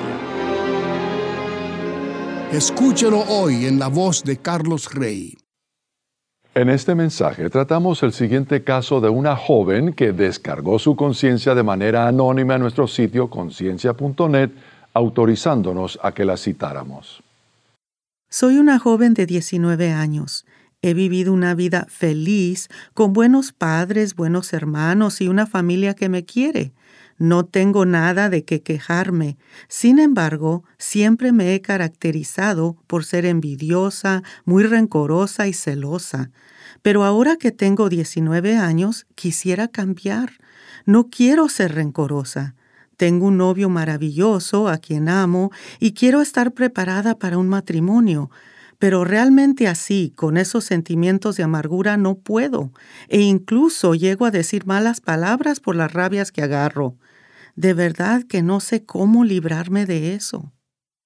Escúchelo hoy en la voz de Carlos Rey. En este mensaje tratamos el siguiente caso de una joven que descargó su conciencia de manera anónima en nuestro sitio conciencia punto net, autorizándonos a que la citáramos. Soy una joven de diecinueve años. He vivido una vida feliz, con buenos padres, buenos hermanos y una familia que me quiere. No tengo nada de qué quejarme. Sin embargo, siempre me he caracterizado por ser envidiosa, muy rencorosa y celosa. Pero ahora que tengo diecinueve años, quisiera cambiar. No quiero ser rencorosa. Tengo un novio maravilloso a quien amo y quiero estar preparada para un matrimonio. Pero realmente así, con esos sentimientos de amargura, no puedo. E incluso llego a decir malas palabras por las rabias que agarro. De verdad que no sé cómo librarme de eso.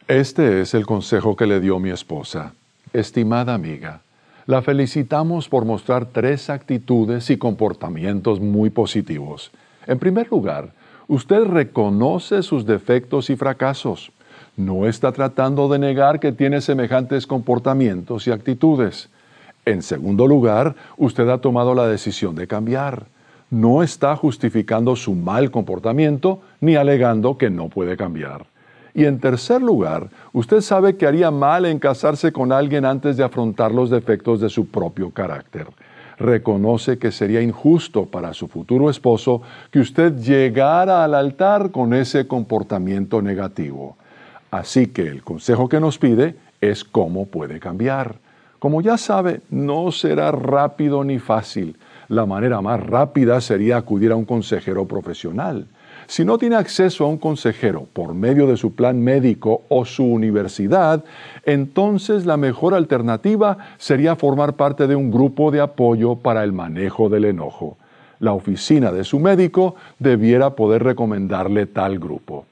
Este es el consejo que le dio mi esposa. Estimada amiga, la felicitamos por mostrar tres actitudes y comportamientos muy positivos. En primer lugar, usted reconoce sus defectos y fracasos. No está tratando de negar que tiene semejantes comportamientos y actitudes. En segundo lugar, usted ha tomado la decisión de cambiar. No está justificando su mal comportamiento ni alegando que no puede cambiar. Y en tercer lugar, usted sabe que haría mal en casarse con alguien antes de afrontar los defectos de su propio carácter. Reconoce que sería injusto para su futuro esposo que usted llegara al altar con ese comportamiento negativo. Así que el consejo que nos pide es cómo puede cambiar. Como ya sabe, no será rápido ni fácil. La manera más rápida sería acudir a un consejero profesional. Si no tiene acceso a un consejero por medio de su plan médico o su universidad, entonces la mejor alternativa sería formar parte de un grupo de apoyo para el manejo del enojo. La oficina de su médico debiera poder recomendarle tal grupo.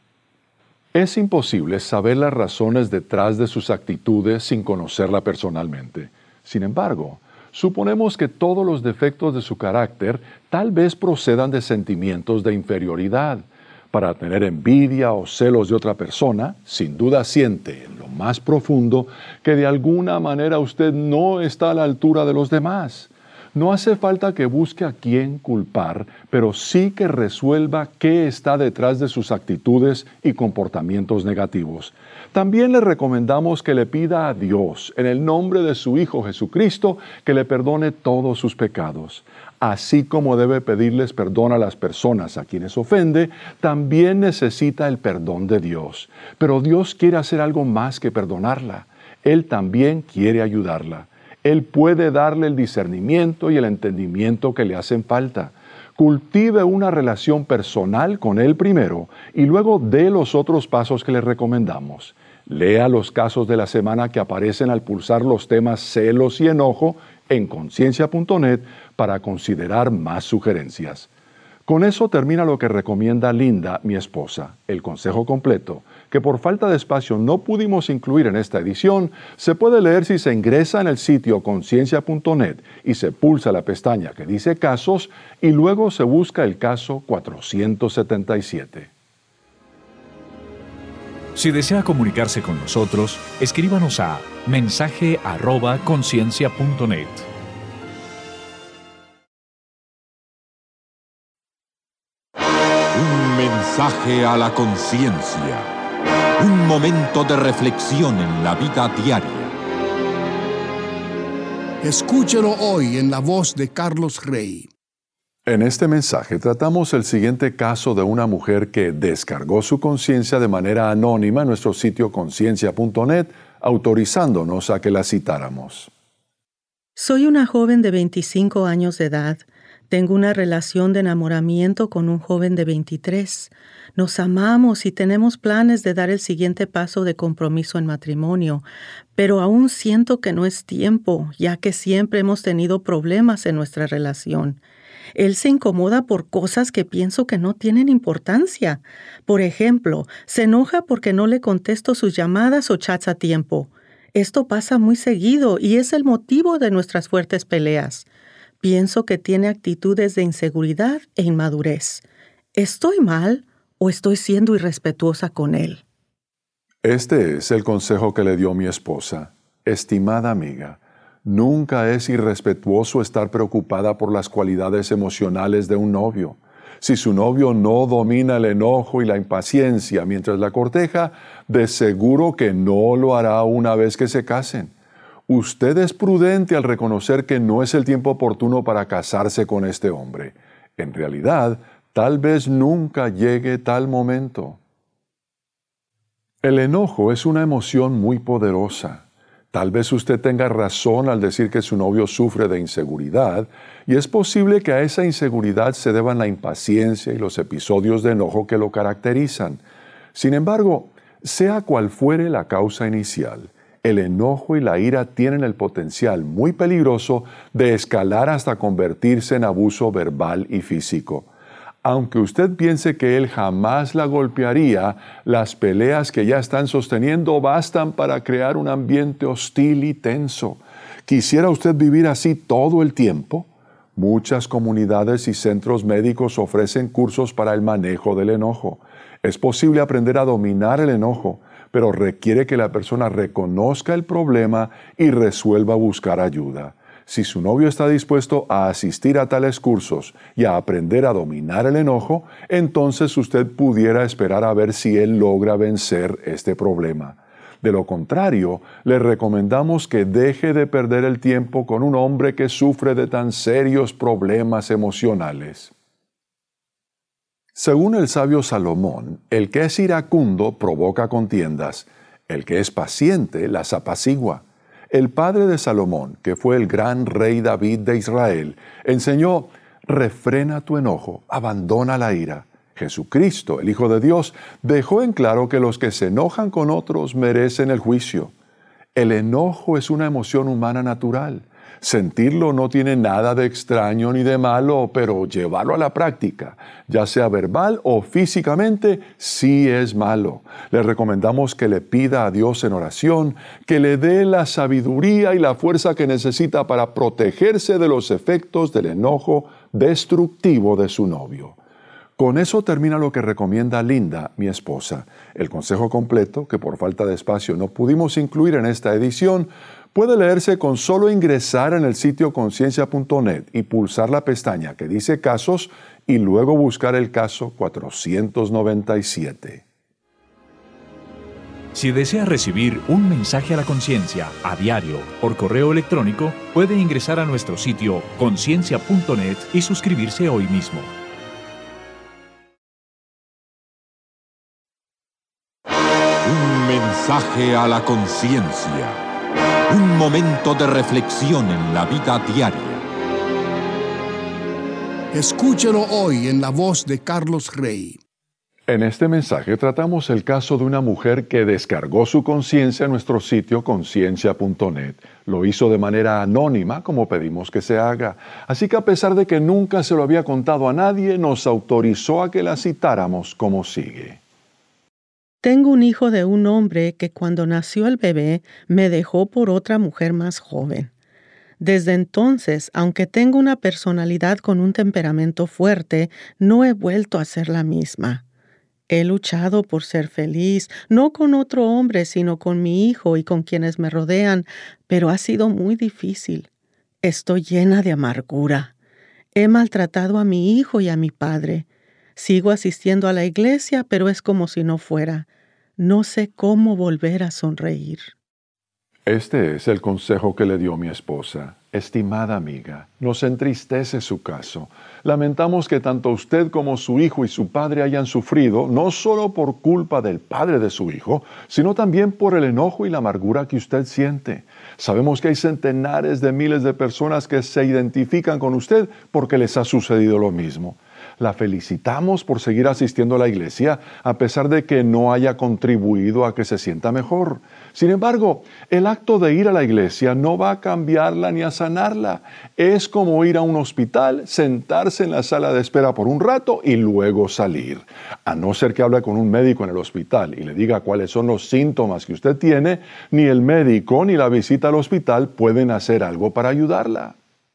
Es imposible saber las razones detrás de sus actitudes sin conocerla personalmente. Sin embargo, suponemos que todos los defectos de su carácter tal vez procedan de sentimientos de inferioridad. Para tener envidia o celos de otra persona, sin duda siente en lo más profundo que de alguna manera usted no está a la altura de los demás. No hace falta que busque a quién culpar, pero sí que resuelva qué está detrás de sus actitudes y comportamientos negativos. También le recomendamos que le pida a Dios, en el nombre de su Hijo Jesucristo, que le perdone todos sus pecados. Así como debe pedirles perdón a las personas a quienes ofende, también necesita el perdón de Dios. Pero Dios quiere hacer algo más que perdonarla. Él también quiere ayudarla. Él puede darle el discernimiento y el entendimiento que le hacen falta. Cultive una relación personal con Él primero y luego dé los otros pasos que le recomendamos. Lea los casos de la semana que aparecen al pulsar los temas celos y enojo en conciencia punto net para considerar más sugerencias. Con eso termina lo que recomienda Linda, mi esposa, el consejo completo, que por falta de espacio no pudimos incluir en esta edición. Se puede leer si se ingresa en el sitio conciencia punto net y se pulsa la pestaña que dice casos y luego se busca el caso cuatrocientos setenta y siete. Si desea comunicarse con nosotros, escríbanos a mensaje arroba conciencia punto net. Un mensaje a la conciencia. Un momento de reflexión en la vida diaria. Escúchelo hoy en la voz de Carlos Rey. En este mensaje tratamos el siguiente caso de una mujer que descargó su conciencia de manera anónima en nuestro sitio conciencia punto net, autorizándonos a que la citáramos. Soy una joven de veinticinco años de edad. Tengo una relación de enamoramiento con un joven de veintitrés. Nos amamos y tenemos planes de dar el siguiente paso de compromiso en matrimonio, pero aún siento que no es tiempo, ya que siempre hemos tenido problemas en nuestra relación. Él se incomoda por cosas que pienso que no tienen importancia. Por ejemplo, se enoja porque no le contesto sus llamadas o chats a tiempo. Esto pasa muy seguido y es el motivo de nuestras fuertes peleas. Pienso que tiene actitudes de inseguridad e inmadurez. ¿Estoy mal o estoy siendo irrespetuosa con él? Este es el consejo que le dio mi esposa. Estimada amiga, nunca es irrespetuoso estar preocupada por las cualidades emocionales de un novio. Si su novio no domina el enojo y la impaciencia mientras la corteja, de seguro que no lo hará una vez que se casen. Usted es prudente al reconocer que no es el tiempo oportuno para casarse con este hombre. En realidad, tal vez nunca llegue tal momento. El enojo es una emoción muy poderosa. Tal vez usted tenga razón al decir que su novio sufre de inseguridad, y es posible que a esa inseguridad se deban la impaciencia y los episodios de enojo que lo caracterizan. Sin embargo, sea cual fuere la causa inicial, el enojo y la ira tienen el potencial muy peligroso de escalar hasta convertirse en abuso verbal y físico. Aunque usted piense que él jamás la golpearía, las peleas que ya están sosteniendo bastan para crear un ambiente hostil y tenso. ¿Quisiera usted vivir así todo el tiempo? Muchas comunidades y centros médicos ofrecen cursos para el manejo del enojo. Es posible aprender a dominar el enojo, pero requiere que la persona reconozca el problema y resuelva buscar ayuda. Si su novio está dispuesto a asistir a tales cursos y a aprender a dominar el enojo, entonces usted pudiera esperar a ver si él logra vencer este problema. De lo contrario, le recomendamos que deje de perder el tiempo con un hombre que sufre de tan serios problemas emocionales. Según el sabio Salomón, el que es iracundo provoca contiendas, el que es paciente las apacigua. El padre de Salomón, que fue el gran rey David de Israel, enseñó: refrena tu enojo, abandona la ira. Jesucristo, el Hijo de Dios, dejó en claro que los que se enojan con otros merecen el juicio. El enojo es una emoción humana natural. Sentirlo no tiene nada de extraño ni de malo, pero llevarlo a la práctica, ya sea verbal o físicamente, sí es malo. Le recomendamos que le pida a Dios en oración que le dé la sabiduría y la fuerza que necesita para protegerse de los efectos del enojo destructivo de su novio. Con eso termina lo que recomienda Linda, mi esposa. El consejo completo, que por falta de espacio no pudimos incluir en esta edición, puede leerse con solo ingresar en el sitio conciencia punto net y pulsar la pestaña que dice Casos y luego buscar el caso cuatrocientos noventa y siete. Si desea recibir un mensaje a la conciencia a diario por correo electrónico, puede ingresar a nuestro sitio conciencia punto net y suscribirse hoy mismo. Un mensaje a la conciencia. Un momento de reflexión en la vida diaria. Escúchelo hoy en la voz de Carlos Rey. En este mensaje tratamos el caso de una mujer que descargó su conciencia en nuestro sitio conciencia punto net. Lo hizo de manera anónima, como pedimos que se haga. Así que a pesar de que nunca se lo había contado a nadie, nos autorizó a que la citáramos como sigue. Tengo un hijo de un hombre que cuando nació el bebé me dejó por otra mujer más joven. Desde entonces, aunque tengo una personalidad con un temperamento fuerte, no he vuelto a ser la misma. He luchado por ser feliz, no con otro hombre, sino con mi hijo y con quienes me rodean, pero ha sido muy difícil. Estoy llena de amargura. He maltratado a mi hijo y a mi padre. Sigo asistiendo a la iglesia, pero es como si no fuera. No sé cómo volver a sonreír. Este es el consejo que le dio mi esposa. Estimada amiga, nos entristece su caso. Lamentamos que tanto usted como su hijo y su padre hayan sufrido, no solo por culpa del padre de su hijo, sino también por el enojo y la amargura que usted siente. Sabemos que hay centenares de miles de personas que se identifican con usted porque les ha sucedido lo mismo. La felicitamos por seguir asistiendo a la iglesia, a pesar de que no haya contribuido a que se sienta mejor. Sin embargo, el acto de ir a la iglesia no va a cambiarla ni a sanarla. Es como ir a un hospital, sentarse en la sala de espera por un rato y luego salir. A no ser que hable con un médico en el hospital y le diga cuáles son los síntomas que usted tiene, ni el médico ni la visita al hospital pueden hacer algo para ayudarla.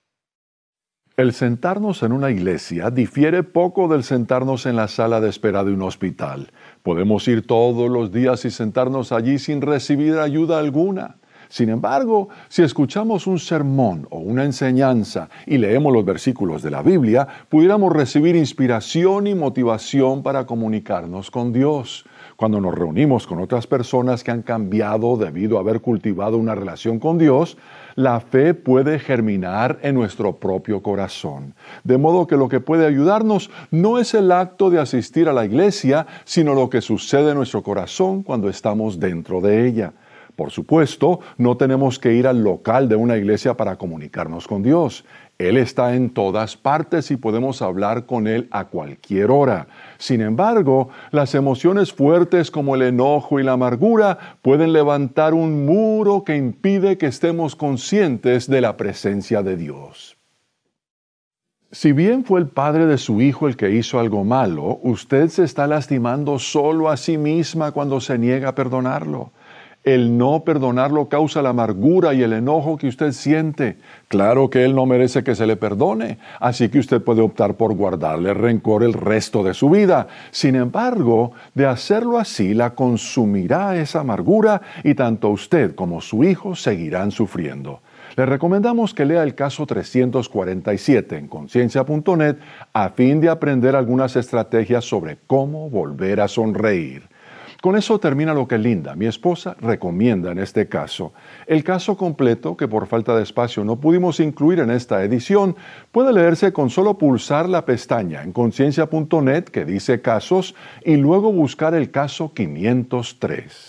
El sentarnos en una iglesia difiere poco del sentarnos en la sala de espera de un hospital. Podemos ir todos los días y sentarnos allí sin recibir ayuda alguna. Sin embargo, si escuchamos un sermón o una enseñanza y leemos los versículos de la Biblia, pudiéramos recibir inspiración y motivación para comunicarnos con Dios. Cuando nos reunimos con otras personas que han cambiado debido a haber cultivado una relación con Dios, la fe puede germinar en nuestro propio corazón. De modo que lo que puede ayudarnos no es el acto de asistir a la iglesia, sino lo que sucede en nuestro corazón cuando estamos dentro de ella. Por supuesto, no tenemos que ir al local de una iglesia para comunicarnos con Dios. Él está en todas partes y podemos hablar con Él a cualquier hora. Sin embargo, las emociones fuertes como el enojo y la amargura pueden levantar un muro que impide que estemos conscientes de la presencia de Dios. Si bien fue el padre de su hijo el que hizo algo malo, usted se está lastimando solo a sí misma cuando se niega a perdonarlo. El no perdonarlo causa la amargura y el enojo que usted siente. Claro que él no merece que se le perdone, así que usted puede optar por guardarle rencor el resto de su vida. Sin embargo, de hacerlo así, la consumirá esa amargura y tanto usted como su hijo seguirán sufriendo. Le recomendamos que lea el caso trescientos cuarenta y siete en conciencia punto net a fin de aprender algunas estrategias sobre cómo volver a sonreír. Con eso termina lo que Linda, mi esposa, recomienda en este caso. El caso completo, que por falta de espacio no pudimos incluir en esta edición, puede leerse con solo pulsar la pestaña en conciencia punto net que dice casos y luego buscar el caso quinientos tres.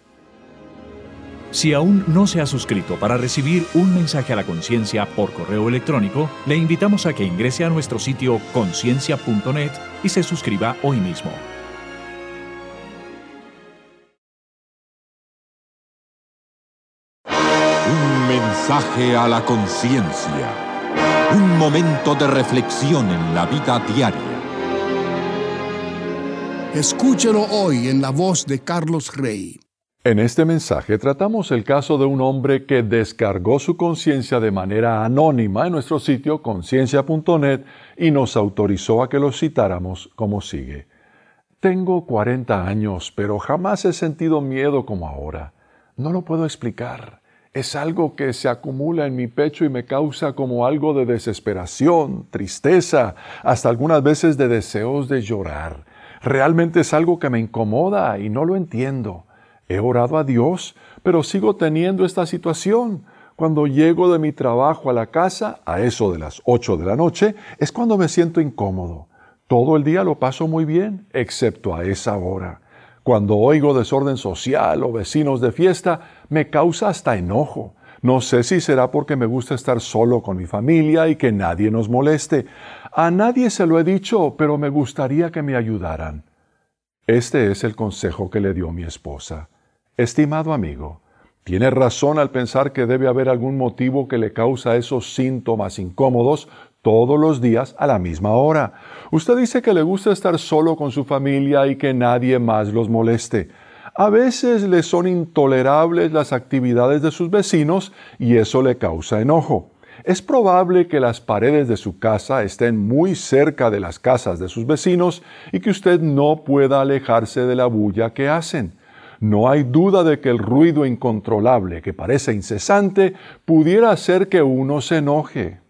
Si aún no se ha suscrito para recibir un mensaje a la conciencia por correo electrónico, le invitamos a que ingrese a nuestro sitio conciencia punto net y se suscriba hoy mismo. Un mensaje a la conciencia. Un momento de reflexión en la vida diaria. Escúchelo hoy en la voz de Carlos Rey. En este mensaje tratamos el caso de un hombre que descargó su conciencia de manera anónima en nuestro sitio conciencia punto net y nos autorizó a que lo citáramos como sigue. Tengo cuarenta años, pero jamás he sentido miedo como ahora. No lo puedo explicar. Es algo que se acumula en mi pecho y me causa como algo de desesperación, tristeza, hasta algunas veces de deseos de llorar. Realmente es algo que me incomoda y no lo entiendo. He orado a Dios, pero sigo teniendo esta situación. Cuando llego de mi trabajo a la casa, a eso de las ocho de la noche, es cuando me siento incómodo. Todo el día lo paso muy bien, excepto a esa hora. Cuando oigo desorden social o vecinos de fiesta, me causa hasta enojo. No sé si será porque me gusta estar solo con mi familia y que nadie nos moleste. A nadie se lo he dicho, pero me gustaría que me ayudaran. Este es el consejo que le dio mi esposa. Estimado amigo, tiene razón al pensar que debe haber algún motivo que le causa esos síntomas incómodos todos los días a la misma hora. Usted dice que le gusta estar solo con su familia y que nadie más los moleste. A veces le son intolerables las actividades de sus vecinos y eso le causa enojo. Es probable que las paredes de su casa estén muy cerca de las casas de sus vecinos y que usted no pueda alejarse de la bulla que hacen. No hay duda de que el ruido incontrolable, que parece incesante, pudiera hacer que uno se enoje.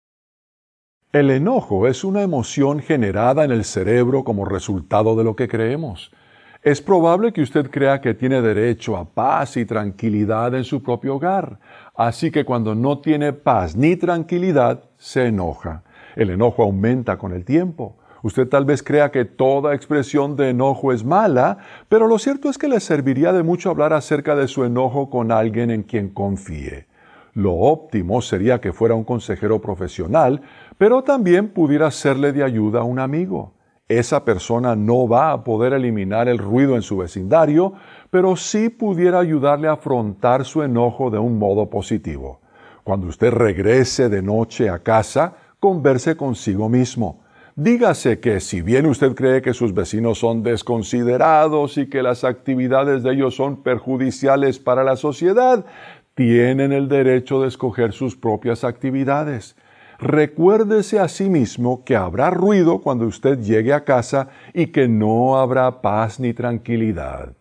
El enojo es una emoción generada en el cerebro como resultado de lo que creemos. Es probable que usted crea que tiene derecho a paz y tranquilidad en su propio hogar, así que cuando no tiene paz ni tranquilidad, se enoja. El enojo aumenta con el tiempo. Usted tal vez crea que toda expresión de enojo es mala, pero lo cierto es que le serviría de mucho hablar acerca de su enojo con alguien en quien confíe. Lo óptimo sería que fuera un consejero profesional, pero también pudiera serle de ayuda a un amigo. Esa persona no va a poder eliminar el ruido en su vecindario, pero sí pudiera ayudarle a afrontar su enojo de un modo positivo. Cuando usted regrese de noche a casa, converse consigo mismo. Dígase que si bien usted cree que sus vecinos son desconsiderados y que las actividades de ellos son perjudiciales para la sociedad, tienen el derecho de escoger sus propias actividades. Recuérdese a sí mismo que habrá ruido cuando usted llegue a casa y que no habrá paz ni tranquilidad.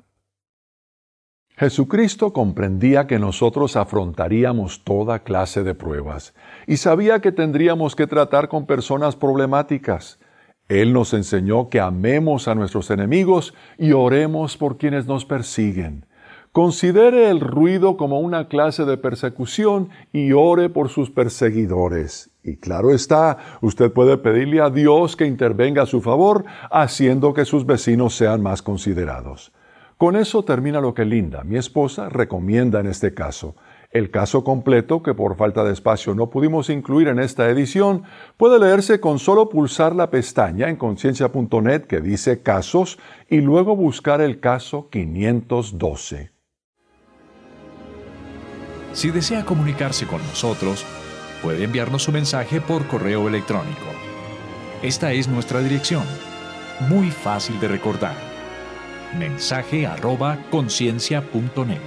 Jesucristo comprendía que nosotros afrontaríamos toda clase de pruebas y sabía que tendríamos que tratar con personas problemáticas. Él nos enseñó que amemos a nuestros enemigos y oremos por quienes nos persiguen. Considere el ruido como una clase de persecución y ore por sus perseguidores. Y claro está, usted puede pedirle a Dios que intervenga a su favor, haciendo que sus vecinos sean más considerados. Con eso termina lo que Linda, mi esposa, recomienda en este caso. El caso completo, que por falta de espacio no pudimos incluir en esta edición, puede leerse con solo pulsar la pestaña en conciencia punto net que dice Casos y luego buscar el caso quinientos doce. Si desea comunicarse con nosotros, puede enviarnos su mensaje por correo electrónico. Esta es nuestra dirección, muy fácil de recordar. Mensaje arroba conciencia punto net.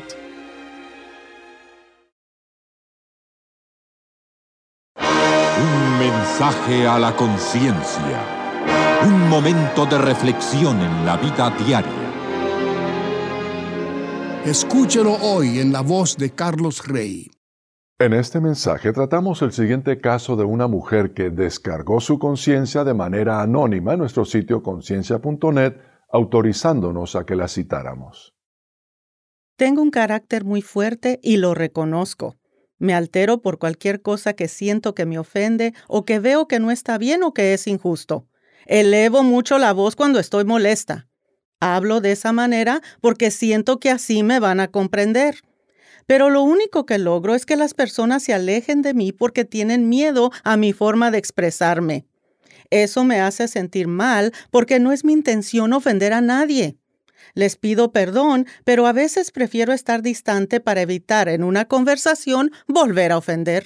Un mensaje a la conciencia. Un momento de reflexión en la vida diaria. Escúchelo hoy en la voz de Carlos Rey. En este mensaje tratamos el siguiente caso de una mujer que descargó su conciencia de manera anónima en nuestro sitio conciencia punto net, autorizándonos a que la citáramos. Tengo un carácter muy fuerte y lo reconozco. Me altero por cualquier cosa que siento que me ofende o que veo que no está bien o que es injusto. Elevo mucho la voz cuando estoy molesta. Hablo de esa manera porque siento que así me van a comprender. Pero lo único que logro es que las personas se alejen de mí porque tienen miedo a mi forma de expresarme. Eso me hace sentir mal porque no es mi intención ofender a nadie. Les pido perdón, pero a veces prefiero estar distante para evitar en una conversación volver a ofender.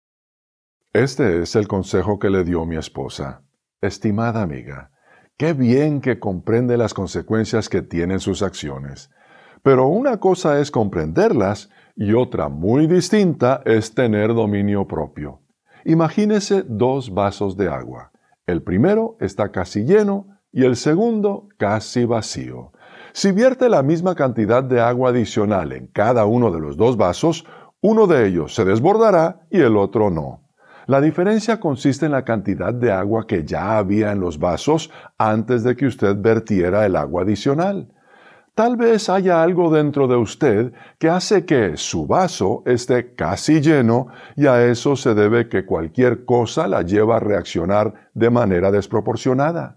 Este es el consejo que le dio mi esposa. Estimada amiga, qué bien que comprende las consecuencias que tienen sus acciones. Pero una cosa es comprenderlas y otra muy distinta es tener dominio propio. Imagínese dos vasos de agua. El primero está casi lleno y el segundo casi vacío. Si vierte la misma cantidad de agua adicional en cada uno de los dos vasos, uno de ellos se desbordará y el otro no. La diferencia consiste en la cantidad de agua que ya había en los vasos antes de que usted vertiera el agua adicional. Tal vez haya algo dentro de usted que hace que su vaso esté casi lleno y a eso se debe que cualquier cosa la lleva a reaccionar de manera desproporcionada.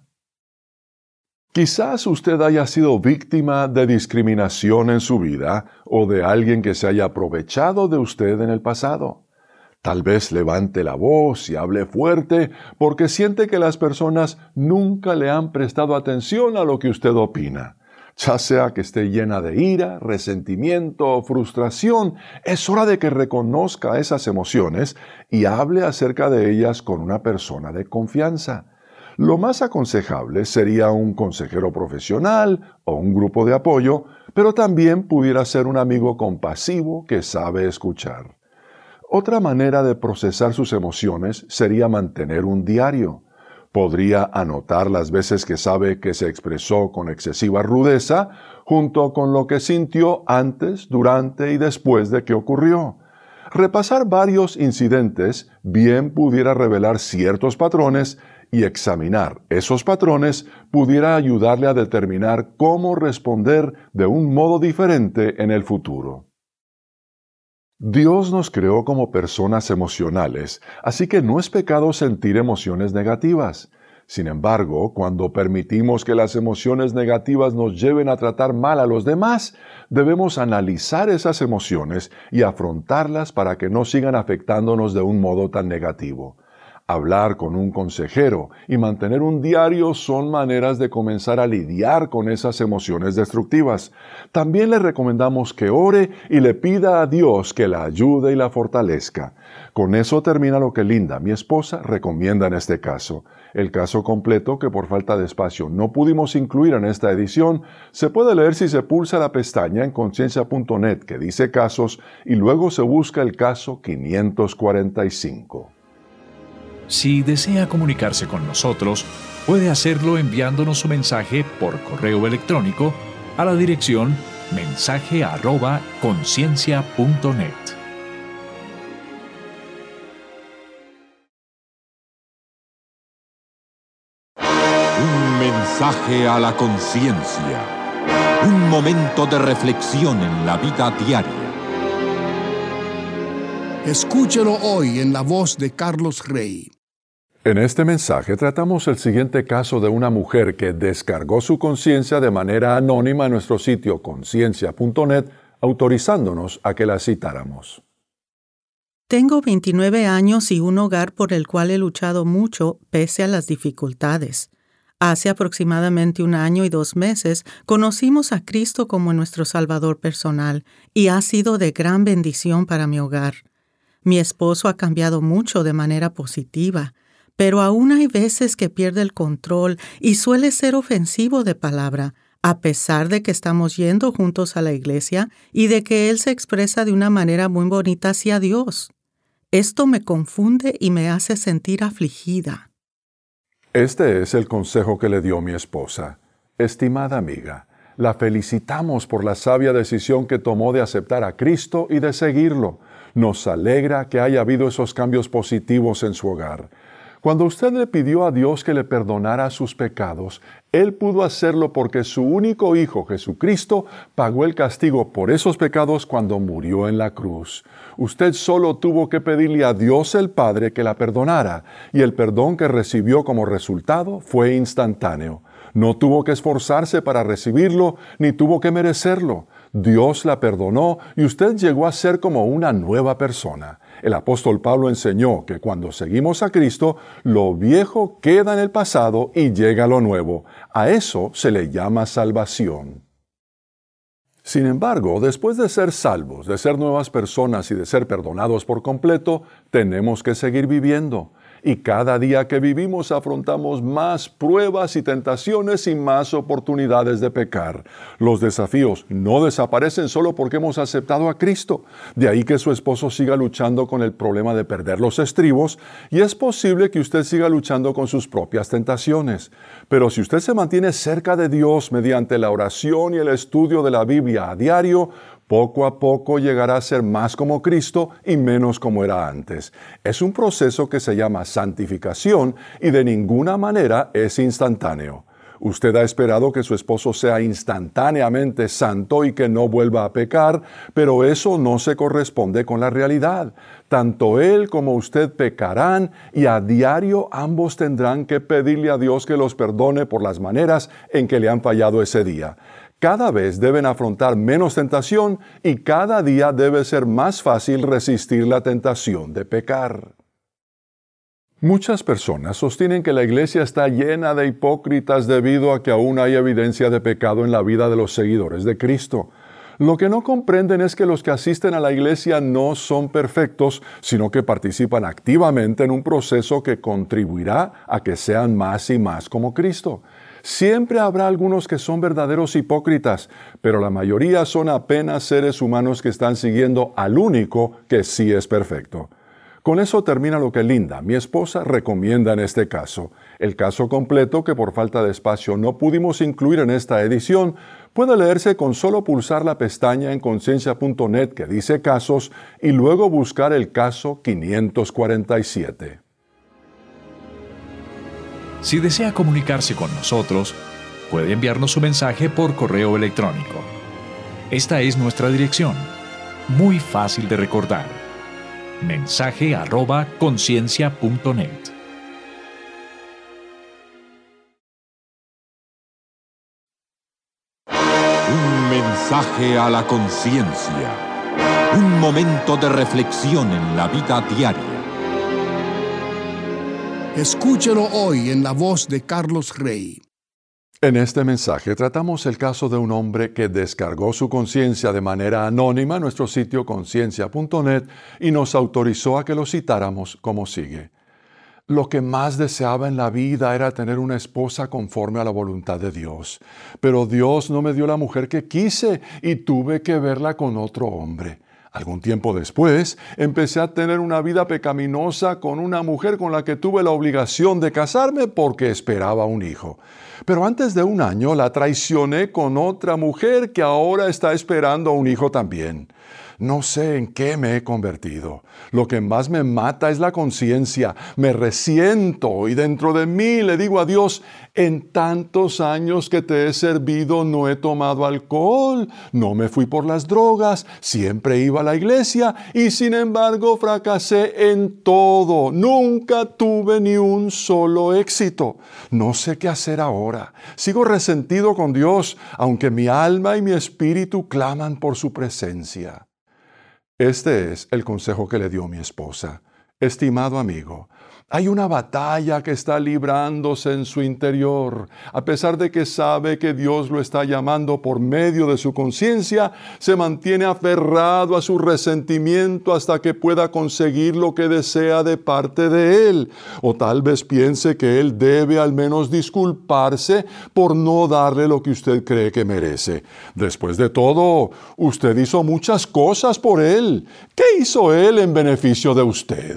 Quizás usted haya sido víctima de discriminación en su vida o de alguien que se haya aprovechado de usted en el pasado. Tal vez levante la voz y hable fuerte porque siente que las personas nunca le han prestado atención a lo que usted opina. Ya sea que esté llena de ira, resentimiento o frustración, es hora de que reconozca esas emociones y hable acerca de ellas con una persona de confianza. Lo más aconsejable sería un consejero profesional o un grupo de apoyo, pero también pudiera ser un amigo compasivo que sabe escuchar. Otra manera de procesar sus emociones sería mantener un diario. Podría anotar las veces que sabe que se expresó con excesiva rudeza, junto con lo que sintió antes, durante y después de que ocurrió. Repasar varios incidentes bien pudiera revelar ciertos patrones y examinar esos patrones pudiera ayudarle a determinar cómo responder de un modo diferente en el futuro. Dios nos creó como personas emocionales, así que no es pecado sentir emociones negativas. Sin embargo, cuando permitimos que las emociones negativas nos lleven a tratar mal a los demás, debemos analizar esas emociones y afrontarlas para que no sigan afectándonos de un modo tan negativo. Hablar con un consejero y mantener un diario son maneras de comenzar a lidiar con esas emociones destructivas. También le recomendamos que ore y le pida a Dios que la ayude y la fortalezca. Con eso termina lo que Linda, mi esposa, recomienda en este caso. El caso completo, que por falta de espacio no pudimos incluir en esta edición, se puede leer si se pulsa la pestaña en conciencia punto net que dice casos y luego se busca el caso quinientos cuarenta y cinco. Si desea comunicarse con nosotros, puede hacerlo enviándonos su mensaje por correo electrónico a la dirección mensaje arroba conciencia punto net. Un mensaje a la conciencia. Un momento de reflexión en la vida diaria. Escúchelo hoy en la voz de Carlos Rey. En este mensaje tratamos el siguiente caso de una mujer que descargó su conciencia de manera anónima en nuestro sitio conciencia punto net, autorizándonos a que la citáramos. Tengo veintinueve años y un hogar por el cual he luchado mucho pese a las dificultades. Hace aproximadamente un año y dos meses conocimos a Cristo como nuestro Salvador personal y ha sido de gran bendición para mi hogar. Mi esposo ha cambiado mucho de manera positiva, pero aún hay veces que pierde el control y suele ser ofensivo de palabra, a pesar de que estamos yendo juntos a la iglesia y de que él se expresa de una manera muy bonita hacia Dios. Esto me confunde y me hace sentir afligida. Este es el consejo que le dio mi esposa. Estimada amiga, la felicitamos por la sabia decisión que tomó de aceptar a Cristo y de seguirlo. Nos alegra que haya habido esos cambios positivos en su hogar. Cuando usted le pidió a Dios que le perdonara sus pecados, Él pudo hacerlo porque su único Hijo, Jesucristo, pagó el castigo por esos pecados cuando murió en la cruz. Usted solo tuvo que pedirle a Dios el Padre que la perdonara, y el perdón que recibió como resultado fue instantáneo. No tuvo que esforzarse para recibirlo, ni tuvo que merecerlo. Dios la perdonó y usted llegó a ser como una nueva persona. El apóstol Pablo enseñó que cuando seguimos a Cristo, lo viejo queda en el pasado y llega lo nuevo. A eso se le llama salvación. Sin embargo, después de ser salvos, de ser nuevas personas y de ser perdonados por completo, tenemos que seguir viviendo. Y cada día que vivimos afrontamos más pruebas y tentaciones y más oportunidades de pecar. Los desafíos no desaparecen solo porque hemos aceptado a Cristo. De ahí que su esposo siga luchando con el problema de perder los estribos, y es posible que usted siga luchando con sus propias tentaciones. Pero si usted se mantiene cerca de Dios mediante la oración y el estudio de la Biblia a diario, poco a poco llegará a ser más como Cristo y menos como era antes. Es un proceso que se llama santificación y de ninguna manera es instantáneo. Usted ha esperado que su esposo sea instantáneamente santo y que no vuelva a pecar, pero eso no se corresponde con la realidad. Tanto él como usted pecarán y a diario ambos tendrán que pedirle a Dios que los perdone por las maneras en que le han fallado ese día. Cada vez deben afrontar menos tentación y cada día debe ser más fácil resistir la tentación de pecar. Muchas personas sostienen que la iglesia está llena de hipócritas debido a que aún hay evidencia de pecado en la vida de los seguidores de Cristo. Lo que no comprenden es que los que asisten a la iglesia no son perfectos, sino que participan activamente en un proceso que contribuirá a que sean más y más como Cristo. Siempre habrá algunos que son verdaderos hipócritas, pero la mayoría son apenas seres humanos que están siguiendo al único que sí es perfecto. Con eso termina lo que Linda, mi esposa, recomienda en este caso. El caso completo, que por falta de espacio no pudimos incluir en esta edición, puede leerse con solo pulsar la pestaña en conciencia punto net que dice casos y luego buscar el caso quinientos cuarenta y siete. Si desea comunicarse con nosotros, puede enviarnos su mensaje por correo electrónico. Esta es nuestra dirección, muy fácil de recordar. Mensaje arroba conciencia punto net. Un mensaje a la conciencia. Un momento de reflexión en la vida diaria. Escúchelo hoy en la voz de Carlos Rey. En este mensaje tratamos el caso de un hombre que descargó su conciencia de manera anónima en nuestro sitio conciencia punto net y nos autorizó a que lo citáramos como sigue. Lo que más deseaba en la vida era tener una esposa conforme a la voluntad de Dios. Pero Dios no me dio la mujer que quise y tuve que verla con otro hombre. Algún tiempo después, empecé a tener una vida pecaminosa con una mujer con la que tuve la obligación de casarme porque esperaba un hijo. Pero antes de un año la traicioné con otra mujer que ahora está esperando un hijo también. No sé en qué me he convertido. Lo que más me mata es la conciencia. Me resiento y dentro de mí le digo a Dios, en tantos años que te he servido no he tomado alcohol, no me fui por las drogas, siempre iba a la iglesia y sin embargo fracasé en todo. Nunca tuve ni un solo éxito. No sé qué hacer ahora. Sigo resentido con Dios, aunque mi alma y mi espíritu claman por su presencia. Este es el consejo que le dio mi esposa. Estimado amigo, Hay una batalla que está librándose en su interior. A pesar de que sabe que Dios lo está llamando por medio de su conciencia, se mantiene aferrado a su resentimiento hasta que pueda conseguir lo que desea de parte de Él. O tal vez piense que Él debe al menos disculparse por no darle lo que usted cree que merece. Después de todo, usted hizo muchas cosas por Él. ¿Qué hizo Él en beneficio de usted?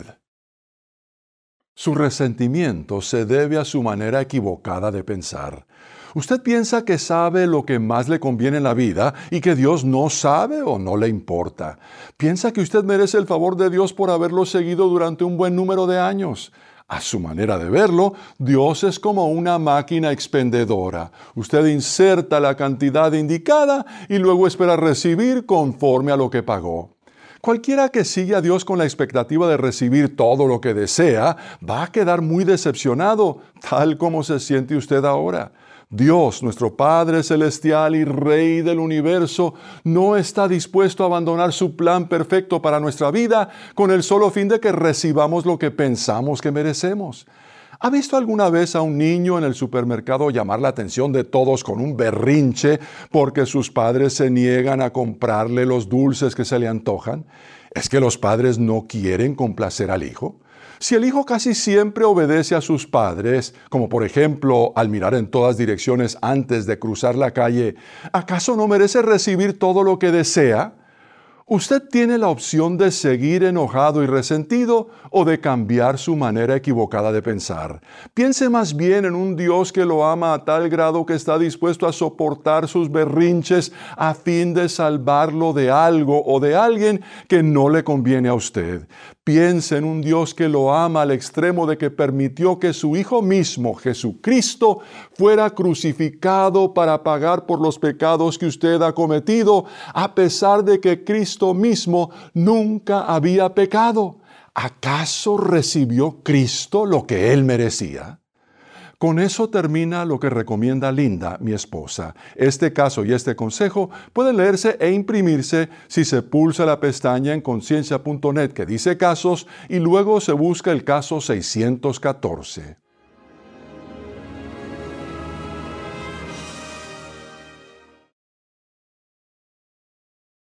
Su resentimiento se debe a su manera equivocada de pensar. Usted piensa que sabe lo que más le conviene en la vida y que Dios no sabe o no le importa. Piensa que usted merece el favor de Dios por haberlo seguido durante un buen número de años. A su manera de verlo, Dios es como una máquina expendedora. Usted inserta la cantidad indicada y luego espera recibir conforme a lo que pagó. Cualquiera que sigue a Dios con la expectativa de recibir todo lo que desea, va a quedar muy decepcionado, tal como se siente usted ahora. Dios, nuestro Padre Celestial y Rey del Universo, no está dispuesto a abandonar su plan perfecto para nuestra vida con el solo fin de que recibamos lo que pensamos que merecemos. ¿Ha visto alguna vez a un niño en el supermercado llamar la atención de todos con un berrinche porque sus padres se niegan a comprarle los dulces que se le antojan? ¿Es que los padres no quieren complacer al hijo? Si el hijo casi siempre obedece a sus padres, como por ejemplo al mirar en todas direcciones antes de cruzar la calle, ¿acaso no merece recibir todo lo que desea? Usted tiene la opción de seguir enojado y resentido o de cambiar su manera equivocada de pensar. Piense más bien en un Dios que lo ama a tal grado que está dispuesto a soportar sus berrinches a fin de salvarlo de algo o de alguien que no le conviene a usted. Piense en un Dios que lo ama al extremo de que permitió que su Hijo mismo, Jesucristo, fuera crucificado para pagar por los pecados que usted ha cometido, a pesar de que Cristo mismo nunca había pecado. ¿Acaso recibió Cristo lo que Él merecía? Con eso termina lo que recomienda Linda, mi esposa. Este caso y este consejo pueden leerse e imprimirse si se pulsa la pestaña en conciencia punto net que dice casos y luego se busca el caso seiscientos catorce.